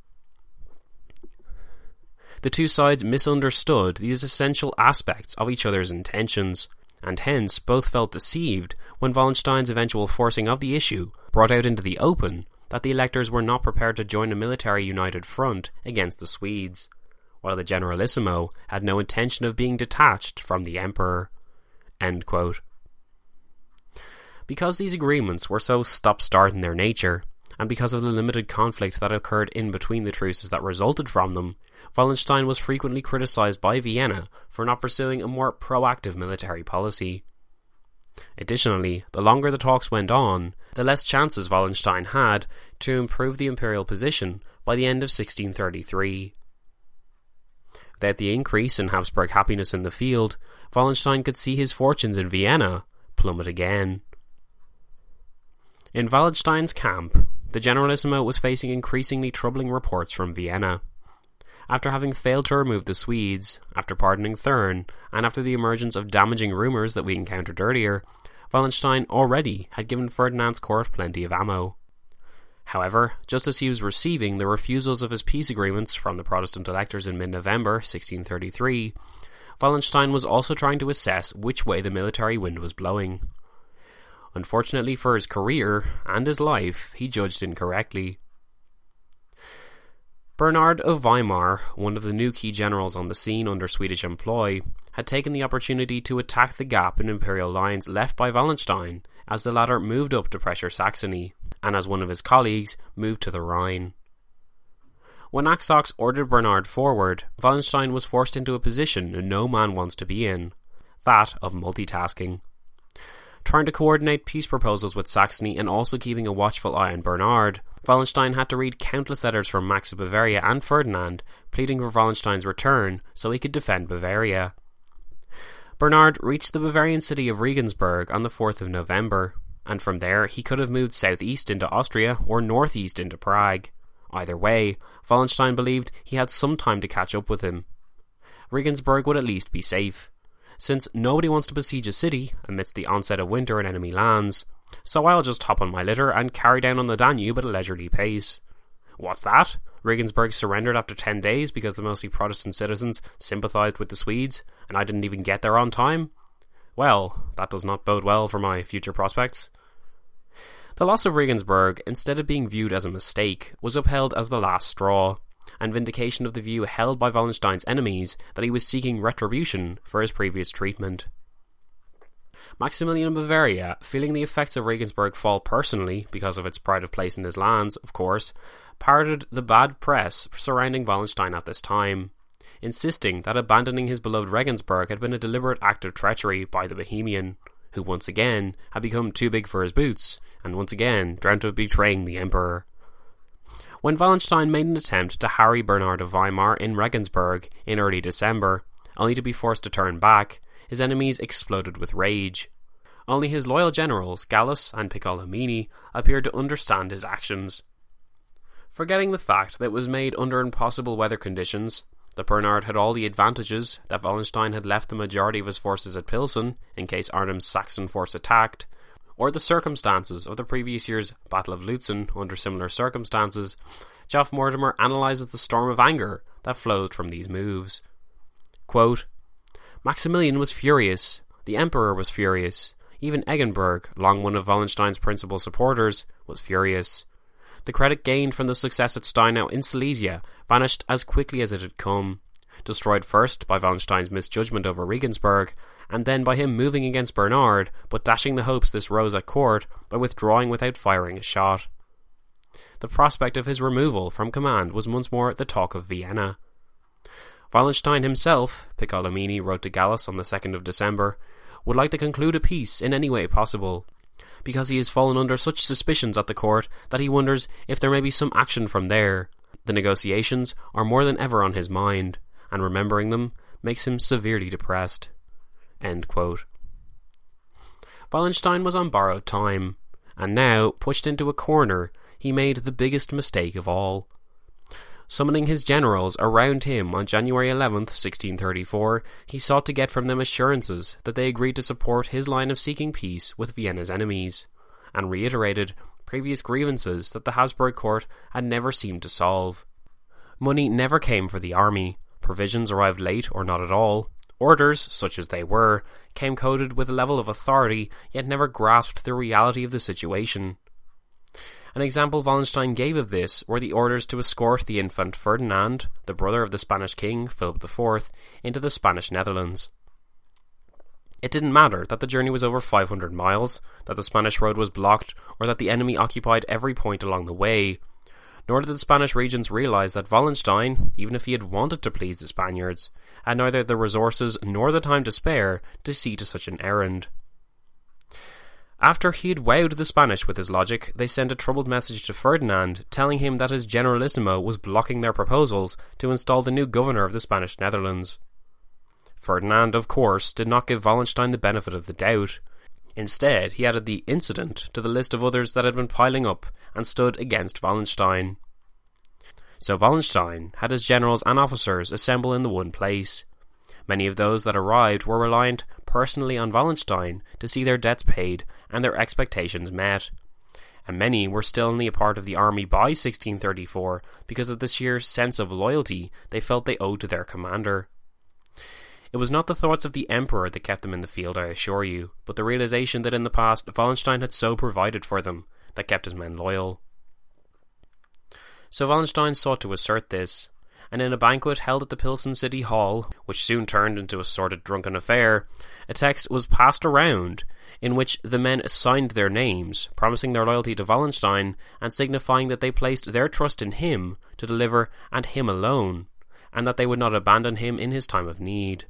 The two sides misunderstood these essential aspects of each other's intentions, and hence both felt deceived when Wallenstein's eventual forcing of the issue brought out into the open that the electors were not prepared to join a military united front against the Swedes, while the Generalissimo had no intention of being detached from the Emperor." End quote. Because these agreements were so stop-start in their nature, and because of the limited conflict that occurred in between the truces that resulted from them, Wallenstein was frequently criticised by Vienna for not pursuing a more proactive military policy. Additionally, the longer the talks went on, the less chances Wallenstein had to improve the imperial position by the end of sixteen thirty-three. Without the increase in Habsburg happiness in the field, Wallenstein could see his fortunes in Vienna plummet again. In Wallenstein's camp, the Generalissimo was facing increasingly troubling reports from Vienna. After having failed to remove the Swedes, after pardoning Thurn, and after the emergence of damaging rumours that we encountered earlier, Wallenstein already had given Ferdinand's court plenty of ammo. However, just as he was receiving the refusals of his peace agreements from the Protestant electors in mid-November sixteen thirty-three, Wallenstein was also trying to assess which way the military wind was blowing. Unfortunately for his career and his life, he judged incorrectly. Bernard of Weimar, one of the new key generals on the scene under Swedish employ, had taken the opportunity to attack the gap in imperial lines left by Wallenstein as the latter moved up to pressure Saxony, and as one of his colleagues moved to the Rhine. When Axox ordered Bernard forward, Wallenstein was forced into a position no man wants to be in, that of multitasking. Trying to coordinate peace proposals with Saxony and also keeping a watchful eye on Bernard, Wallenstein had to read countless letters from Max of Bavaria and Ferdinand pleading for Wallenstein's return so he could defend Bavaria. Bernard reached the Bavarian city of Regensburg on the fourth of November, and from there he could have moved southeast into Austria or northeast into Prague. Either way, Wallenstein believed he had some time to catch up with him. Regensburg would at least be safe, since nobody wants to besiege a city amidst the onset of winter in enemy lands, so I'll just hop on my litter and carry down on the Danube at a leisurely pace. What's that? Regensburg surrendered after ten days because the mostly Protestant citizens sympathised with the Swedes, and I didn't even get there on time? Well, that does not bode well for my future prospects. The loss of Regensburg, instead of being viewed as a mistake, was upheld as the last straw, and vindication of the view held by Wallenstein's enemies that he was seeking retribution for his previous treatment. Maximilian of Bavaria, feeling the effects of Regensburg fall personally because of its pride of place in his lands, of course, parroted the bad press surrounding Wallenstein at this time, insisting that abandoning his beloved Regensburg had been a deliberate act of treachery by the Bohemian, who once again had become too big for his boots, and once again dreamt of betraying the Emperor. When Wallenstein made an attempt to harry Bernard of Weimar in Regensburg in early December, only to be forced to turn back, his enemies exploded with rage. Only his loyal generals, Gallus and Piccolomini, appeared to understand his actions. Forgetting the fact that it was made under impossible weather conditions, that Bernard had all the advantages, that Wallenstein had left the majority of his forces at Pilsen, in case Arnhem's Saxon force attacked, or the circumstances of the previous year's Battle of Lutzen under similar circumstances, Geoff Mortimer analyses the storm of anger that flowed from these moves. Quote, Maximilian was furious, the Emperor was furious, even Eggenberg, long one of Wallenstein's principal supporters, was furious. The credit gained from the success at Steinau in Silesia vanished as quickly as it had come, destroyed first by Wallenstein's misjudgment over Regensburg, and then by him moving against Bernard, but dashing the hopes this rose at court by withdrawing without firing a shot. The prospect of his removal from command was once more the talk of Vienna. Wallenstein himself, Piccolomini wrote to Gallus on the second of December, would like to conclude a peace in any way possible, because he has fallen under such suspicions at the court that he wonders if there may be some action from there. The negotiations are more than ever on his mind, and remembering them makes him severely depressed. End quote. Wallenstein was on borrowed time, and now, pushed into a corner, he made the biggest mistake of all. Summoning his generals around him on January eleventh, sixteen thirty-four, he sought to get from them assurances that they agreed to support his line of seeking peace with Vienna's enemies, and reiterated previous grievances that the Habsburg court had never seemed to solve. Money never came for the army, provisions arrived late or not at all, orders, such as they were, came coded with a level of authority yet never grasped the reality of the situation. An example Wallenstein gave of this were the orders to escort the infant Ferdinand, the brother of the Spanish king, Philip the Fourth, into the Spanish Netherlands. It didn't matter that the journey was over five hundred miles, that the Spanish road was blocked, or that the enemy occupied every point along the way, nor did the Spanish regents realise that Wallenstein, even if he had wanted to please the Spaniards, had neither the resources nor the time to spare to see to such an errand. After he had wowed the Spanish with his logic, they sent a troubled message to Ferdinand telling him that his Generalissimo was blocking their proposals to install the new governor of the Spanish Netherlands. Ferdinand, of course, did not give Wallenstein the benefit of the doubt. Instead, he added the incident to the list of others that had been piling up and stood against Wallenstein. So Wallenstein had his generals and officers assemble in the one place. Many of those that arrived were reliant personally on Wallenstein to see their debts paid and their expectations met, and many were still only a part of the army by sixteen thirty-four because of the sheer sense of loyalty they felt they owed to their commander. It was not the thoughts of the Emperor that kept them in the field, I assure you, but the realization that in the past Wallenstein had so provided for them that kept his men loyal. So Wallenstein sought to assert this, and in a banquet held at the Pilsen City Hall, which soon turned into a sordid drunken affair, a text was passed around in which the men signed their names, promising their loyalty to Wallenstein and signifying that they placed their trust in him to deliver and him alone, and that they would not abandon him in his time of need.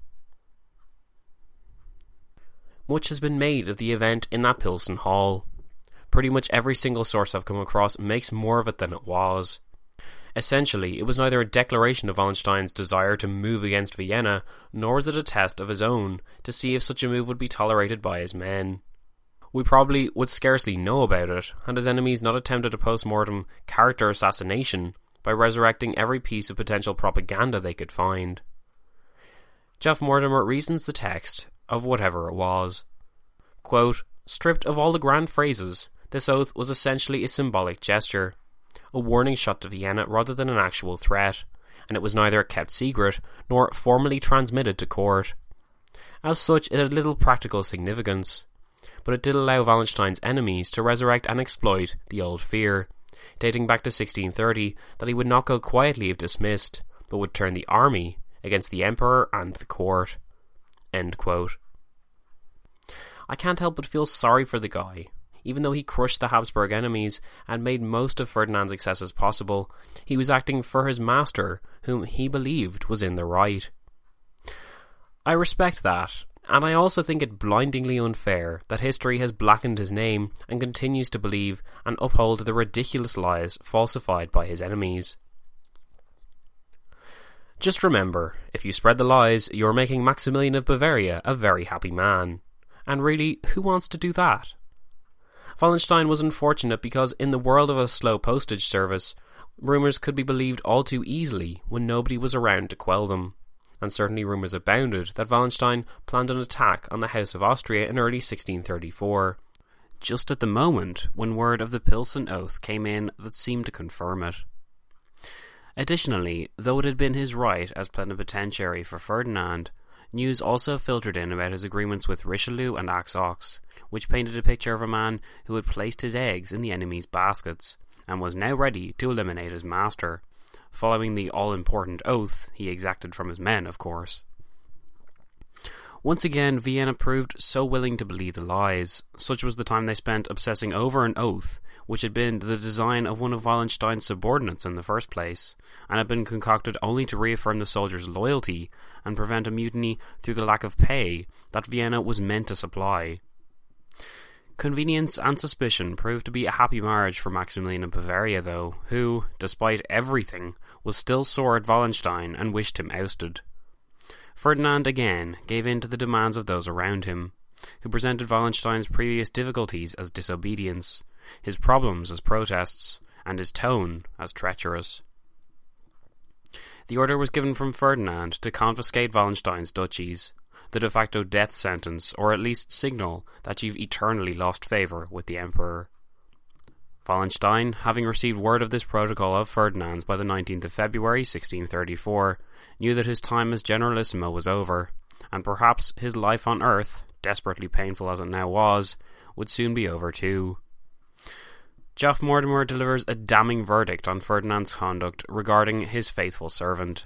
Much has been made of the event in that Pilsen Hall. Pretty much every single source I've come across makes more of it than it was. Essentially, it was neither a declaration of Wallenstein's desire to move against Vienna, nor was it a test of his own to see if such a move would be tolerated by his men. We probably would scarcely know about it, had his enemies not attempted a post-mortem character assassination by resurrecting every piece of potential propaganda they could find. Geoff Mortimer reasons the text of whatever it was. Quote, stripped of all the grand phrases, this oath was essentially a symbolic gesture, a warning shot to Vienna rather than an actual threat, and it was neither kept secret nor formally transmitted to court. As such, it had little practical significance, but it did allow Wallenstein's enemies to resurrect and exploit the old fear, dating back to sixteen thirty, that he would not go quietly if dismissed, but would turn the army against the Emperor and the court. End quote. I can't help but feel sorry for the guy. Even though he crushed the Habsburg enemies and made most of Ferdinand's excesses possible, he was acting for his master, whom he believed was in the right. I respect that, and I also think it blindingly unfair that history has blackened his name and continues to believe and uphold the ridiculous lies falsified by his enemies. Just remember, if you spread the lies, you're making Maximilian of Bavaria a very happy man. And really, who wants to do that? Wallenstein was unfortunate because in the world of a slow postage service, rumours could be believed all too easily when nobody was around to quell them, and certainly rumours abounded that Wallenstein planned an attack on the House of Austria in early sixteen thirty-four, just at the moment when word of the Pilsen Oath came in that seemed to confirm it. Additionally, though it had been his right as plenipotentiary for Ferdinand, news also filtered in about his agreements with Richelieu and Axaux, which painted a picture of a man who had placed his eggs in the enemy's baskets, and was now ready to eliminate his master, following the all-important oath he exacted from his men, of course. Once again, Vienna proved so willing to believe the lies. Such was the time they spent obsessing over an oath which had been the design of one of Wallenstein's subordinates in the first place, and had been concocted only to reaffirm the soldiers' loyalty and prevent a mutiny through the lack of pay that Vienna was meant to supply. Convenience and suspicion proved to be a happy marriage for Maximilian of Bavaria, though, who, despite everything, was still sore at Wallenstein and wished him ousted. Ferdinand again gave in to the demands of those around him, who presented Wallenstein's previous difficulties as disobedience, his problems as protests, and his tone as treacherous. The order was given from Ferdinand to confiscate Wallenstein's duchies, the de facto death sentence, or at least signal that you've eternally lost favour with the Emperor. Wallenstein, having received word of this protocol of Ferdinand's by the nineteenth of February sixteen thirty-four, knew that his time as Generalissimo was over, and perhaps his life on earth, desperately painful as it now was, would soon be over too. Joffe Mortimer delivers a damning verdict on Ferdinand's conduct regarding his faithful servant.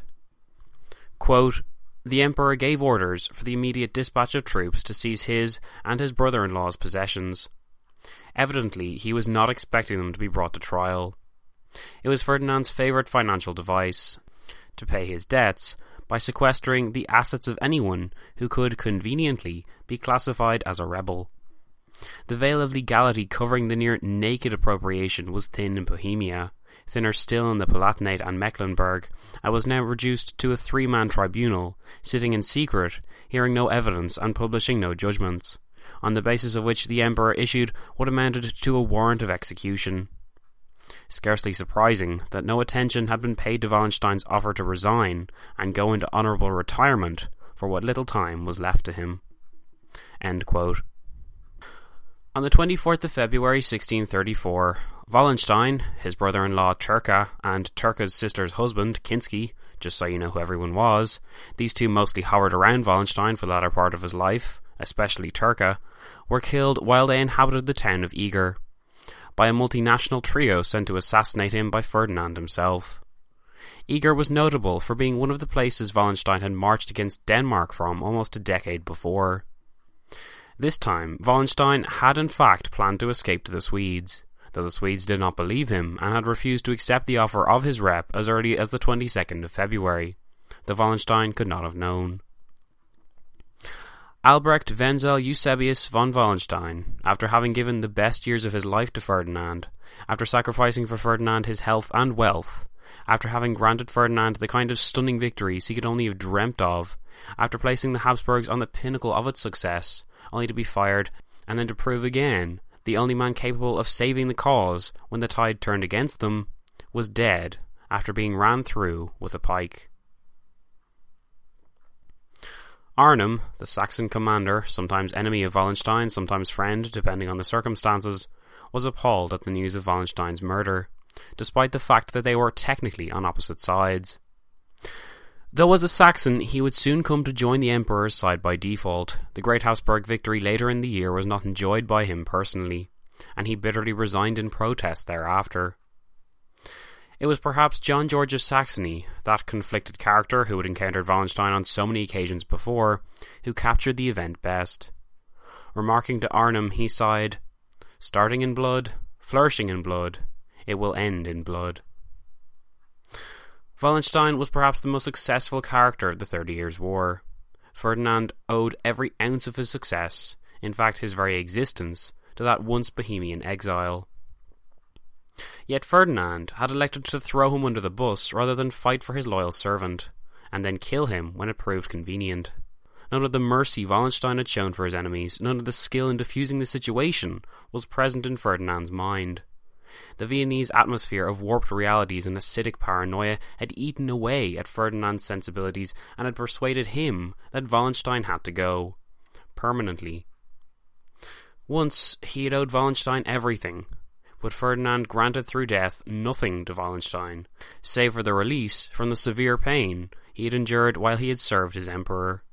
Quote, "The Emperor gave orders for the immediate dispatch of troops to seize his and his brother-in-law's possessions. Evidently, he was not expecting them to be brought to trial. It was Ferdinand's favourite financial device, to pay his debts by sequestering the assets of anyone who could conveniently be classified as a rebel. The veil of legality covering the near naked appropriation was thin in Bohemia, thinner still in the Palatinate and Mecklenburg, and was now reduced to a three-man tribunal, sitting in secret, hearing no evidence and publishing no judgments, on the basis of which the Emperor issued what amounted to a warrant of execution. Scarcely surprising that no attention had been paid to Wallenstein's offer to resign and go into honourable retirement for what little time was left to him." End quote. On the twenty-fourth of February sixteen thirty-four, Wallenstein, his brother-in-law Turka, and Turka's sister's husband, Kinsky, just so you know who everyone was, these two mostly hovered around Wallenstein for the latter part of his life, especially Turka, were killed while they inhabited the town of Eger, by a multinational trio sent to assassinate him by Ferdinand himself. Eger was notable for being one of the places Wallenstein had marched against Denmark from almost a decade before. This time, Wallenstein had in fact planned to escape to the Swedes, though the Swedes did not believe him and had refused to accept the offer of his rep as early as the twenty-second of February, though Wallenstein could not have known. Albrecht Wenzel Eusebius von Wallenstein, after having given the best years of his life to Ferdinand, after sacrificing for Ferdinand his health and wealth, after having granted Ferdinand the kind of stunning victories he could only have dreamt of, after placing the Habsburgs on the pinnacle of its success, only to be fired, and then to prove again the only man capable of saving the cause when the tide turned against them, was dead after being ran through with a pike. Arnhem, the Saxon commander, sometimes enemy of Wallenstein, sometimes friend, depending on the circumstances, was appalled at the news of Wallenstein's murder, despite the fact that they were technically on opposite sides. Though as a Saxon he would soon come to join the Emperor's side by default, the great Habsburg victory later in the year was not enjoyed by him personally, and he bitterly resigned in protest thereafter. It was perhaps John George of Saxony, that conflicted character who had encountered Wallenstein on so many occasions before, who captured the event best. Remarking to Arnhem, he sighed, "Starting in blood, flourishing in blood, it will end in blood." Wallenstein was perhaps the most successful character of the Thirty Years' War. Ferdinand owed every ounce of his success, in fact his very existence, to that once Bohemian exile. Yet Ferdinand had elected to throw him under the bus rather than fight for his loyal servant, and then kill him when it proved convenient. None of the mercy Wallenstein had shown for his enemies, none of the skill in diffusing the situation, was present in Ferdinand's mind. The Viennese atmosphere of warped realities and acidic paranoia had eaten away at Ferdinand's sensibilities and had persuaded him that Wallenstein had to go. Permanently. Once he had owed Wallenstein everything, but Ferdinand granted through death nothing to Wallenstein, save for the release from the severe pain he had endured while he had served his emperor.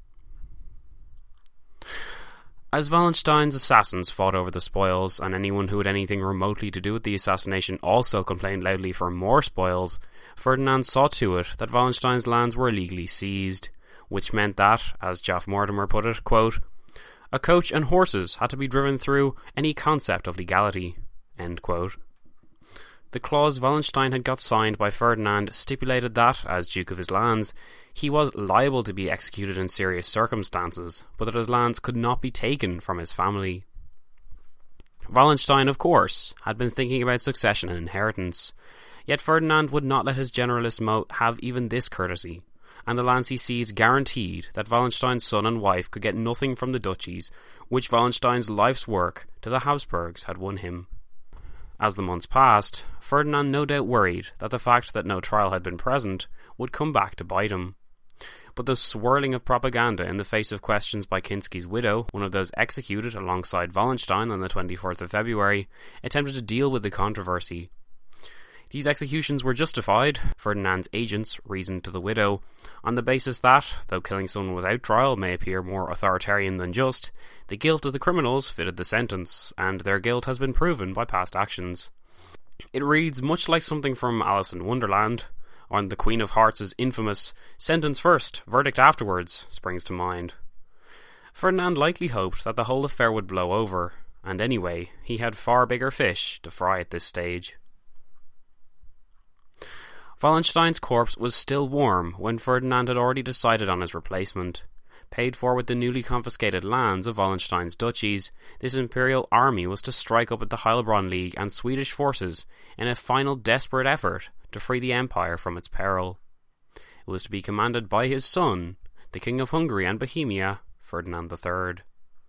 As Wallenstein's assassins fought over the spoils, and anyone who had anything remotely to do with the assassination also complained loudly for more spoils, Ferdinand saw to it that Wallenstein's lands were illegally seized, which meant that, as Geoff Mortimer put it, quote, "a coach and horses had to be driven through any concept of legality." End quote. The clause Wallenstein had got signed by Ferdinand stipulated that, as Duke of his lands, he was liable to be executed in serious circumstances, but that his lands could not be taken from his family. Wallenstein, of course, had been thinking about succession and inheritance, yet Ferdinand would not let his generalist moat have even this courtesy, and the lands he seized guaranteed that Wallenstein's son and wife could get nothing from the duchies which Wallenstein's life's work to the Habsburgs had won him. As the months passed, Ferdinand no doubt worried that the fact that no trial had been present would come back to bite him. But the swirling of propaganda in the face of questions by Kinsky's widow, one of those executed alongside Wallenstein on the twenty-fourth of February, attempted to deal with the controversy. These executions were justified, Ferdinand's agents reasoned to the widow, on the basis that, though killing someone without trial may appear more authoritarian than just, the guilt of the criminals fitted the sentence, and their guilt has been proven by past actions. It reads much like something from Alice in Wonderland, or the Queen of Hearts' infamous "sentence first, verdict afterwards" springs to mind. Ferdinand likely hoped that the whole affair would blow over, and anyway, he had far bigger fish to fry at this stage. Wallenstein's corpse was still warm when Ferdinand had already decided on his replacement. Paid for with the newly confiscated lands of Wallenstein's duchies, this imperial army was to strike up at the Heilbronn League and Swedish forces in a final desperate effort to free the empire from its peril. It was to be commanded by his son, the King of Hungary and Bohemia, Ferdinand the Third.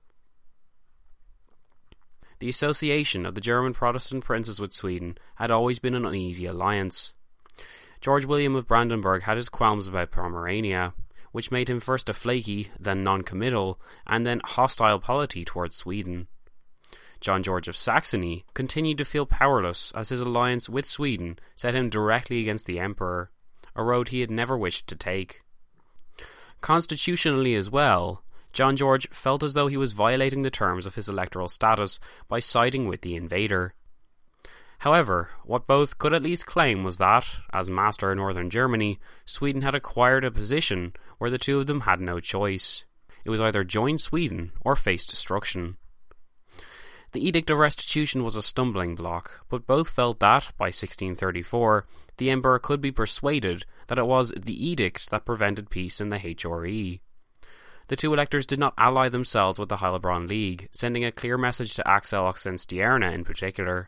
The association of the German Protestant princes with Sweden had always been an uneasy alliance. George William of Brandenburg had his qualms about Pomerania, which made him first a flaky, then non-committal, and then hostile polity towards Sweden. John George of Saxony continued to feel powerless as his alliance with Sweden set him directly against the Emperor, a road he had never wished to take. Constitutionally as well, John George felt as though he was violating the terms of his electoral status by siding with the invader. However, what both could at least claim was that, as master in northern Germany, Sweden had acquired a position where the two of them had no choice. It was either join Sweden or face destruction. The Edict of Restitution was a stumbling block, but both felt that, by sixteen thirty-four, the Emperor could be persuaded that it was the edict that prevented peace in the H R E. The two electors did not ally themselves with the Heilbronn League, sending a clear message to Axel Oxenstierna in particular.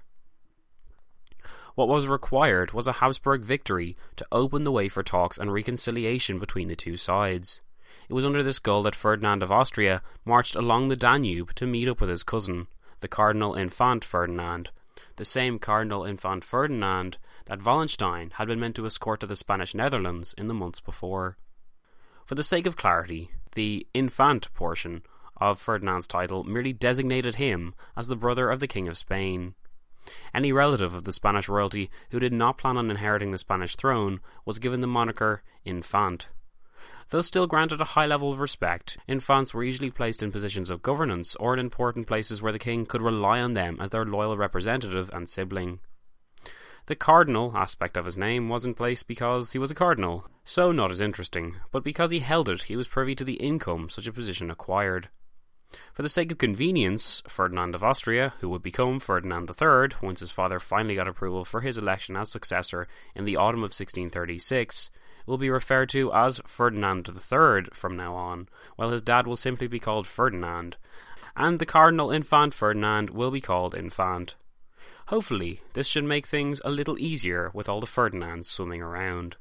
What was required was a Habsburg victory to open the way for talks and reconciliation between the two sides. It was under this goal that Ferdinand of Austria marched along the Danube to meet up with his cousin, the Cardinal Infant Ferdinand, the same Cardinal Infant Ferdinand that Wallenstein had been meant to escort to the Spanish Netherlands in the months before. For the sake of clarity, the Infant portion of Ferdinand's title merely designated him as the brother of the King of Spain. Any relative of the Spanish royalty who did not plan on inheriting the Spanish throne was given the moniker Infant. Though still granted a high level of respect, infants were usually placed in positions of governance or in important places where the king could rely on them as their loyal representative and sibling. The cardinal aspect of his name was in place because he was a cardinal, so not as interesting, but because he held it he was privy to the income such a position acquired. For the sake of convenience, Ferdinand of Austria, who would become Ferdinand the Third once his father finally got approval for his election as successor in the autumn of sixteen thirty-six, will be referred to as Ferdinand the Third from now on, while his dad will simply be called Ferdinand, and the Cardinal Infant Ferdinand will be called Infant. Hopefully, this should make things a little easier with all the Ferdinands swimming around.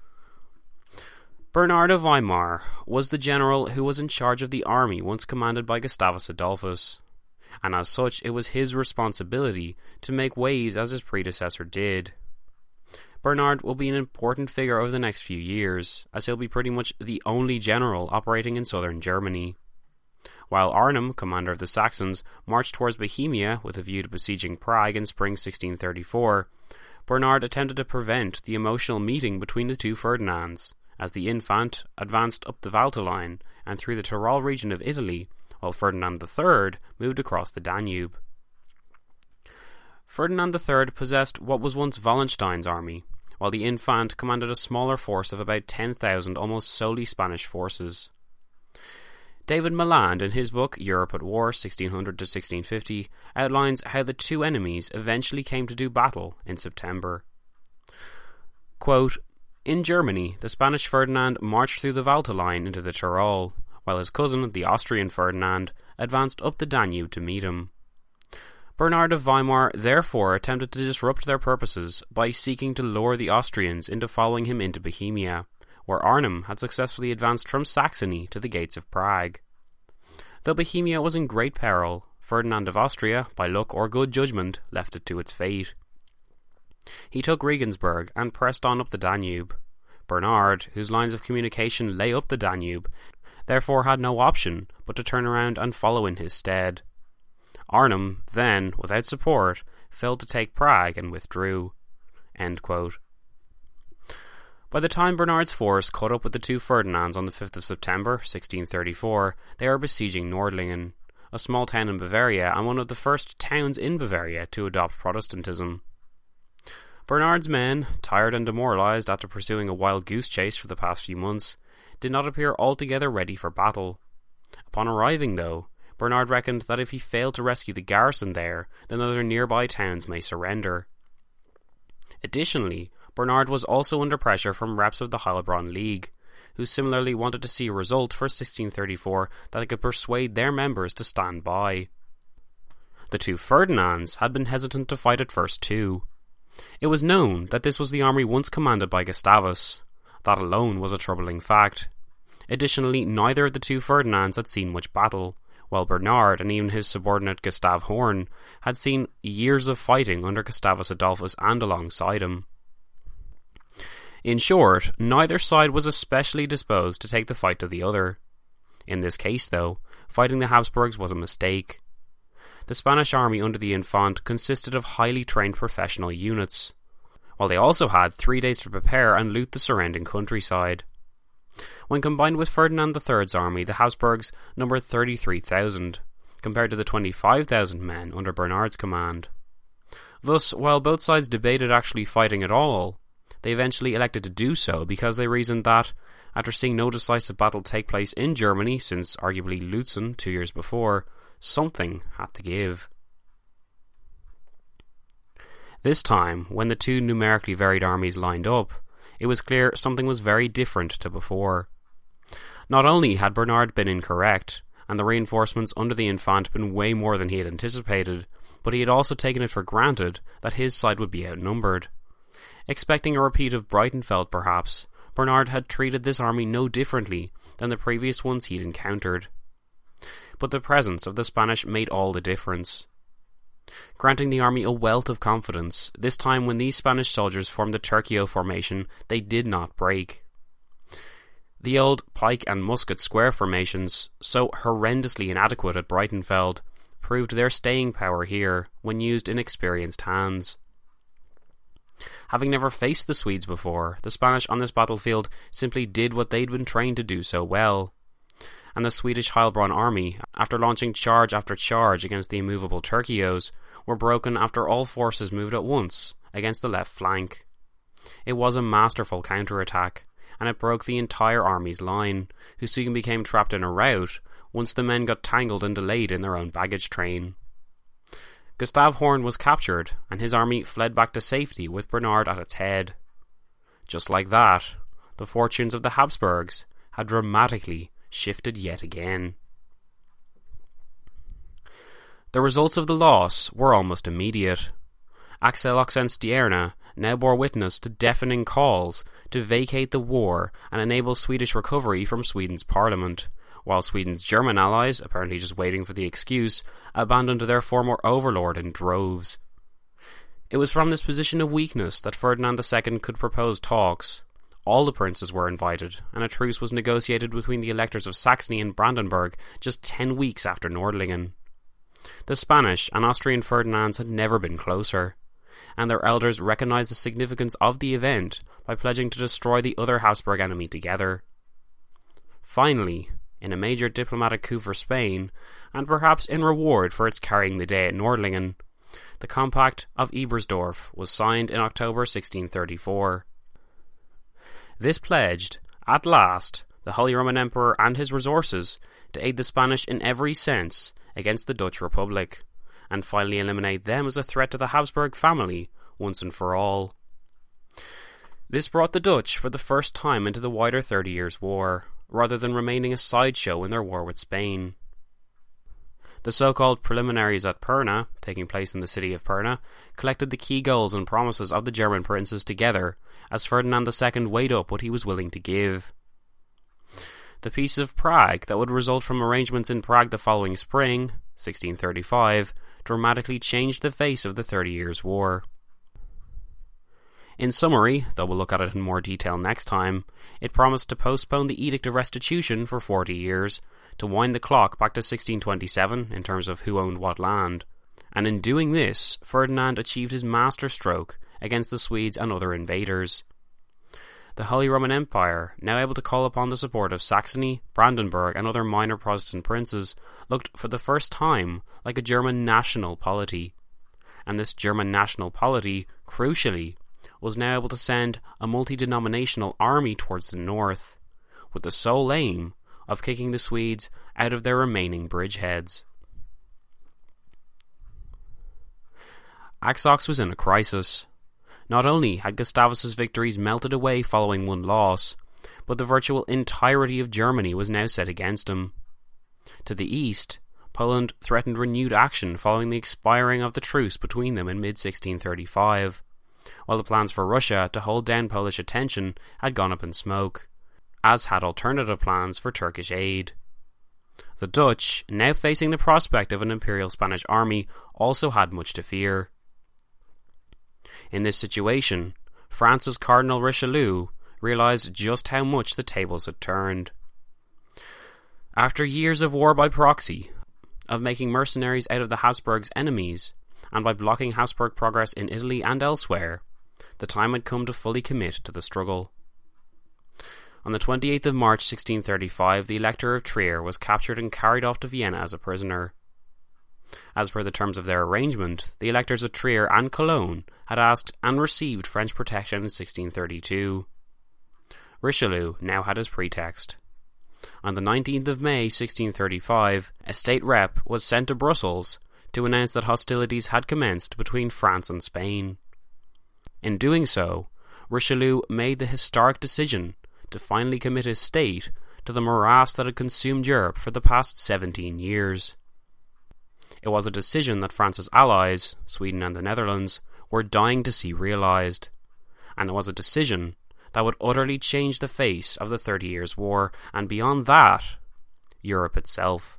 Bernard of Weimar was the general who was in charge of the army once commanded by Gustavus Adolphus, and as such it was his responsibility to make waves as his predecessor did. Bernard will be an important figure over the next few years, as he'll be pretty much the only general operating in southern Germany. while Arnhem, commander of the Saxons, marched towards Bohemia with a view to besieging Prague in spring sixteen thirty-four, Bernard attempted to prevent the emotional meeting between the two Ferdinands, as the Infant advanced up the Valtelline and through the Tyrol region of Italy, while Ferdinand the Third moved across the Danube. Ferdinand the Third possessed what was once Wallenstein's army, while the Infant commanded a smaller force of about ten thousand almost solely Spanish forces. David Maland, in his book Europe at War sixteen hundred to sixteen fifty, outlines how the two enemies eventually came to do battle in September. Quote, "In Germany, the Spanish Ferdinand marched through the Valtelline into the Tyrol, while his cousin, the Austrian Ferdinand, advanced up the Danube to meet him. Bernard of Weimar therefore attempted to disrupt their purposes by seeking to lure the Austrians into following him into Bohemia, where Arnhem had successfully advanced from Saxony to the gates of Prague. Though Bohemia was in great peril, Ferdinand of Austria, by luck or good judgment, left it to its fate. He took Regensburg and pressed on up the Danube. Bernard, whose lines of communication lay up the Danube, therefore had no option but to turn around and follow in his stead. Arnhem, then, without support, failed to take Prague and withdrew." End quote. By the time Bernard's force caught up with the two Ferdinands on the fifth of September, sixteen thirty-four, they were besieging Nordlingen, a small town in Bavaria and one of the first towns in Bavaria to adopt Protestantism. Bernard's men, tired and demoralized after pursuing a wild goose chase for the past few months, did not appear altogether ready for battle. Upon arriving, though, Bernard reckoned that if he failed to rescue the garrison there, then other nearby towns may surrender. Additionally, Bernard was also under pressure from reps of the Heilbronn League, who similarly wanted to see a result for sixteen thirty-four that they could persuade their members to stand by. The two Ferdinands had been hesitant to fight at first too. It was known that this was the army once commanded by Gustavus. That alone was a troubling fact. Additionally, neither of the two Ferdinands had seen much battle, while Bernard and even his subordinate Gustav Horn had seen years of fighting under Gustavus Adolphus and alongside him. In short, neither side was especially disposed to take the fight to the other. In this case, though, fighting the Habsburgs was a mistake. The Spanish army under the Infant consisted of highly trained professional units, while they also had three days to prepare and loot the surrounding countryside. When combined with Ferdinand the Third's army, the Habsburgs numbered thirty-three thousand, compared to the twenty-five thousand men under Bernard's command. Thus, while both sides debated actually fighting at all, they eventually elected to do so because they reasoned that, after seeing no decisive battle take place in Germany since arguably Lutzen two years before, something had to give. This time, when the two numerically varied armies lined up, it was clear something was very different to before. Not only had Bernard been incorrect, and the reinforcements under the Infant been way more than he had anticipated, but he had also taken it for granted that his side would be outnumbered. Expecting a repeat of Breitenfeld perhaps, Bernard had treated this army no differently than the previous ones he'd encountered. But the presence of the Spanish made all the difference, granting the army a wealth of confidence. This time when these Spanish soldiers formed the Tercio formation, they did not break. The old pike and musket square formations, so horrendously inadequate at Breitenfeld, proved their staying power here when used in experienced hands. Having never faced the Swedes before, the Spanish on this battlefield simply did what they'd been trained to do so well. And the Swedish Heilbronn army, after launching charge after charge against the immovable Tercios, were broken after all forces moved at once against the left flank. It was a masterful counterattack, and it broke the entire army's line, who soon became trapped in a rout once the men got tangled and delayed in their own baggage train. Gustav Horn was captured, and his army fled back to safety with Bernard at its head. Just like that, the fortunes of the Habsburgs had dramatically shifted yet again. The results of the loss were almost immediate. Axel Oxenstierna now bore witness to deafening calls to vacate the war and enable Swedish recovery from Sweden's parliament, while Sweden's German allies, apparently just waiting for the excuse, abandoned their former overlord in droves. It was from this position of weakness that Ferdinand the Second could propose talks, all the princes were invited, and a truce was negotiated between the electors of Saxony and Brandenburg just ten weeks after Nördlingen. The Spanish and Austrian Ferdinands had never been closer, and their elders recognised the significance of the event by pledging to destroy the other Habsburg enemy together. Finally, in a major diplomatic coup for Spain, and perhaps in reward for its carrying the day at Nördlingen, the Compact of Ebersdorf was signed in October sixteen thirty-four. This pledged, at last, the Holy Roman Emperor and his resources to aid the Spanish in every sense against the Dutch Republic, and finally eliminate them as a threat to the Habsburg family once and for all. This brought the Dutch for the first time into the wider Thirty Years' War, rather than remaining a sideshow in their war with Spain. The so-called preliminaries at Pirna, taking place in the city of Pirna, collected the key goals and promises of the German princes together, as Ferdinand the Second weighed up what he was willing to give. The Peace of Prague that would result from arrangements in Prague the following spring, sixteen thirty-five, dramatically changed the face of the Thirty Years' War. In summary, though we'll look at it in more detail next time, it promised to postpone the Edict of Restitution for forty years, to wind the clock back to sixteen twenty-seven in terms of who owned what land, and in doing this, Ferdinand achieved his masterstroke against the Swedes and other invaders. The Holy Roman Empire, now able to call upon the support of Saxony, Brandenburg and other minor Protestant princes, looked for the first time like a German national polity. And this German national polity, crucially, was now able to send a multi-denominational army towards the north, with the sole aim of kicking the Swedes out of their remaining bridgeheads. Axox was in a crisis. Not only had Gustavus's victories melted away following one loss, but the virtual entirety of Germany was now set against him. To the east, Poland threatened renewed action following the expiring of the truce between them in mid sixteen thirty-five, while the plans for Russia to hold down Polish attention had gone up in smoke, as had alternative plans for Turkish aid. The Dutch, now facing the prospect of an Imperial Spanish army, also had much to fear. In this situation, France's Cardinal Richelieu realised just how much the tables had turned. After years of war by proxy, of making mercenaries out of the Habsburgs' enemies, and by blocking Habsburg progress in Italy and elsewhere, the time had come to fully commit to the struggle. On the twenty-eighth of March sixteen thirty-five, the Elector of Trier was captured and carried off to Vienna as a prisoner. As per the terms of their arrangement, the electors of Trier and Cologne had asked and received French protection in sixteen thirty-two. Richelieu now had his pretext. On the nineteenth of May sixteen thirty-five, a state rep was sent to Brussels to announce that hostilities had commenced between France and Spain. In doing so, Richelieu made the historic decision to finally commit his state to the morass that had consumed Europe for the past seventeen years. It was a decision that France's allies, Sweden and the Netherlands, were dying to see realised, and it was a decision that would utterly change the face of the Thirty Years' War, and beyond that, Europe itself.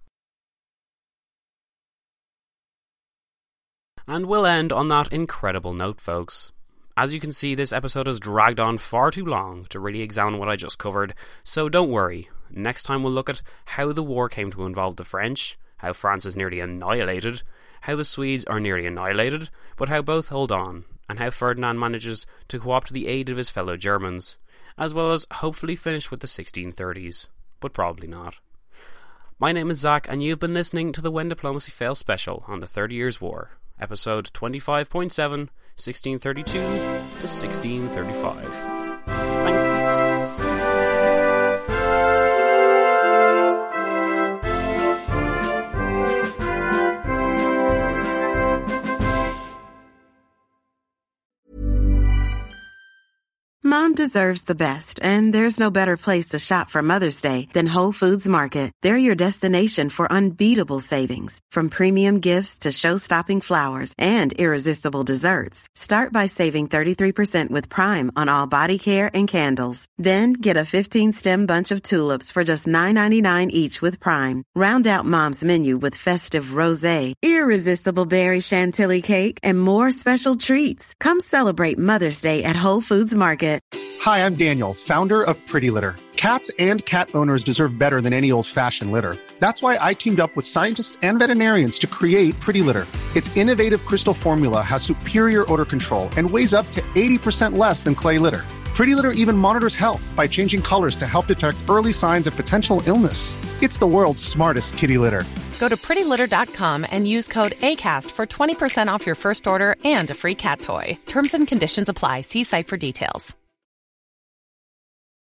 And we'll end on that incredible note, folks. As you can see, this episode has dragged on far too long to really examine what I just covered, so don't worry. Next time we'll look at how the war came to involve the French, how France is nearly annihilated, how the Swedes are nearly annihilated, but how both hold on, and how Ferdinand manages to co-opt to the aid of his fellow Germans, as well as hopefully finish with the sixteen thirties, but probably not. My name is Zach, and you've been listening to the When Diplomacy Fails special on the Thirty Years' War, episode twenty-five point seven, sixteen thirty-two to sixteen thirty-five. Thanks. Mom deserves the best, and there's no better place to shop for Mother's Day than Whole Foods Market. They're your destination for unbeatable savings, from premium gifts to show-stopping flowers and irresistible desserts. Start by saving thirty-three percent with Prime on all body care and candles. Then get a fifteen-stem bunch of tulips for just nine ninety-nine each with Prime. Round out Mom's menu with festive rosé, irresistible berry chantilly cake, and more special treats. Come celebrate Mother's Day at Whole Foods Market. Hi, I'm Daniel, founder of Pretty Litter. Cats and cat owners deserve better than any old-fashioned litter. That's why I teamed up with scientists and veterinarians to create Pretty Litter. Its innovative crystal formula has superior odor control and weighs up to eighty percent less than clay litter. Pretty Litter even monitors health by changing colors to help detect early signs of potential illness. It's the world's smartest kitty litter. Go to pretty litter dot com and use code ACAST for twenty percent off your first order and a free cat toy. Terms and conditions apply. See site for details.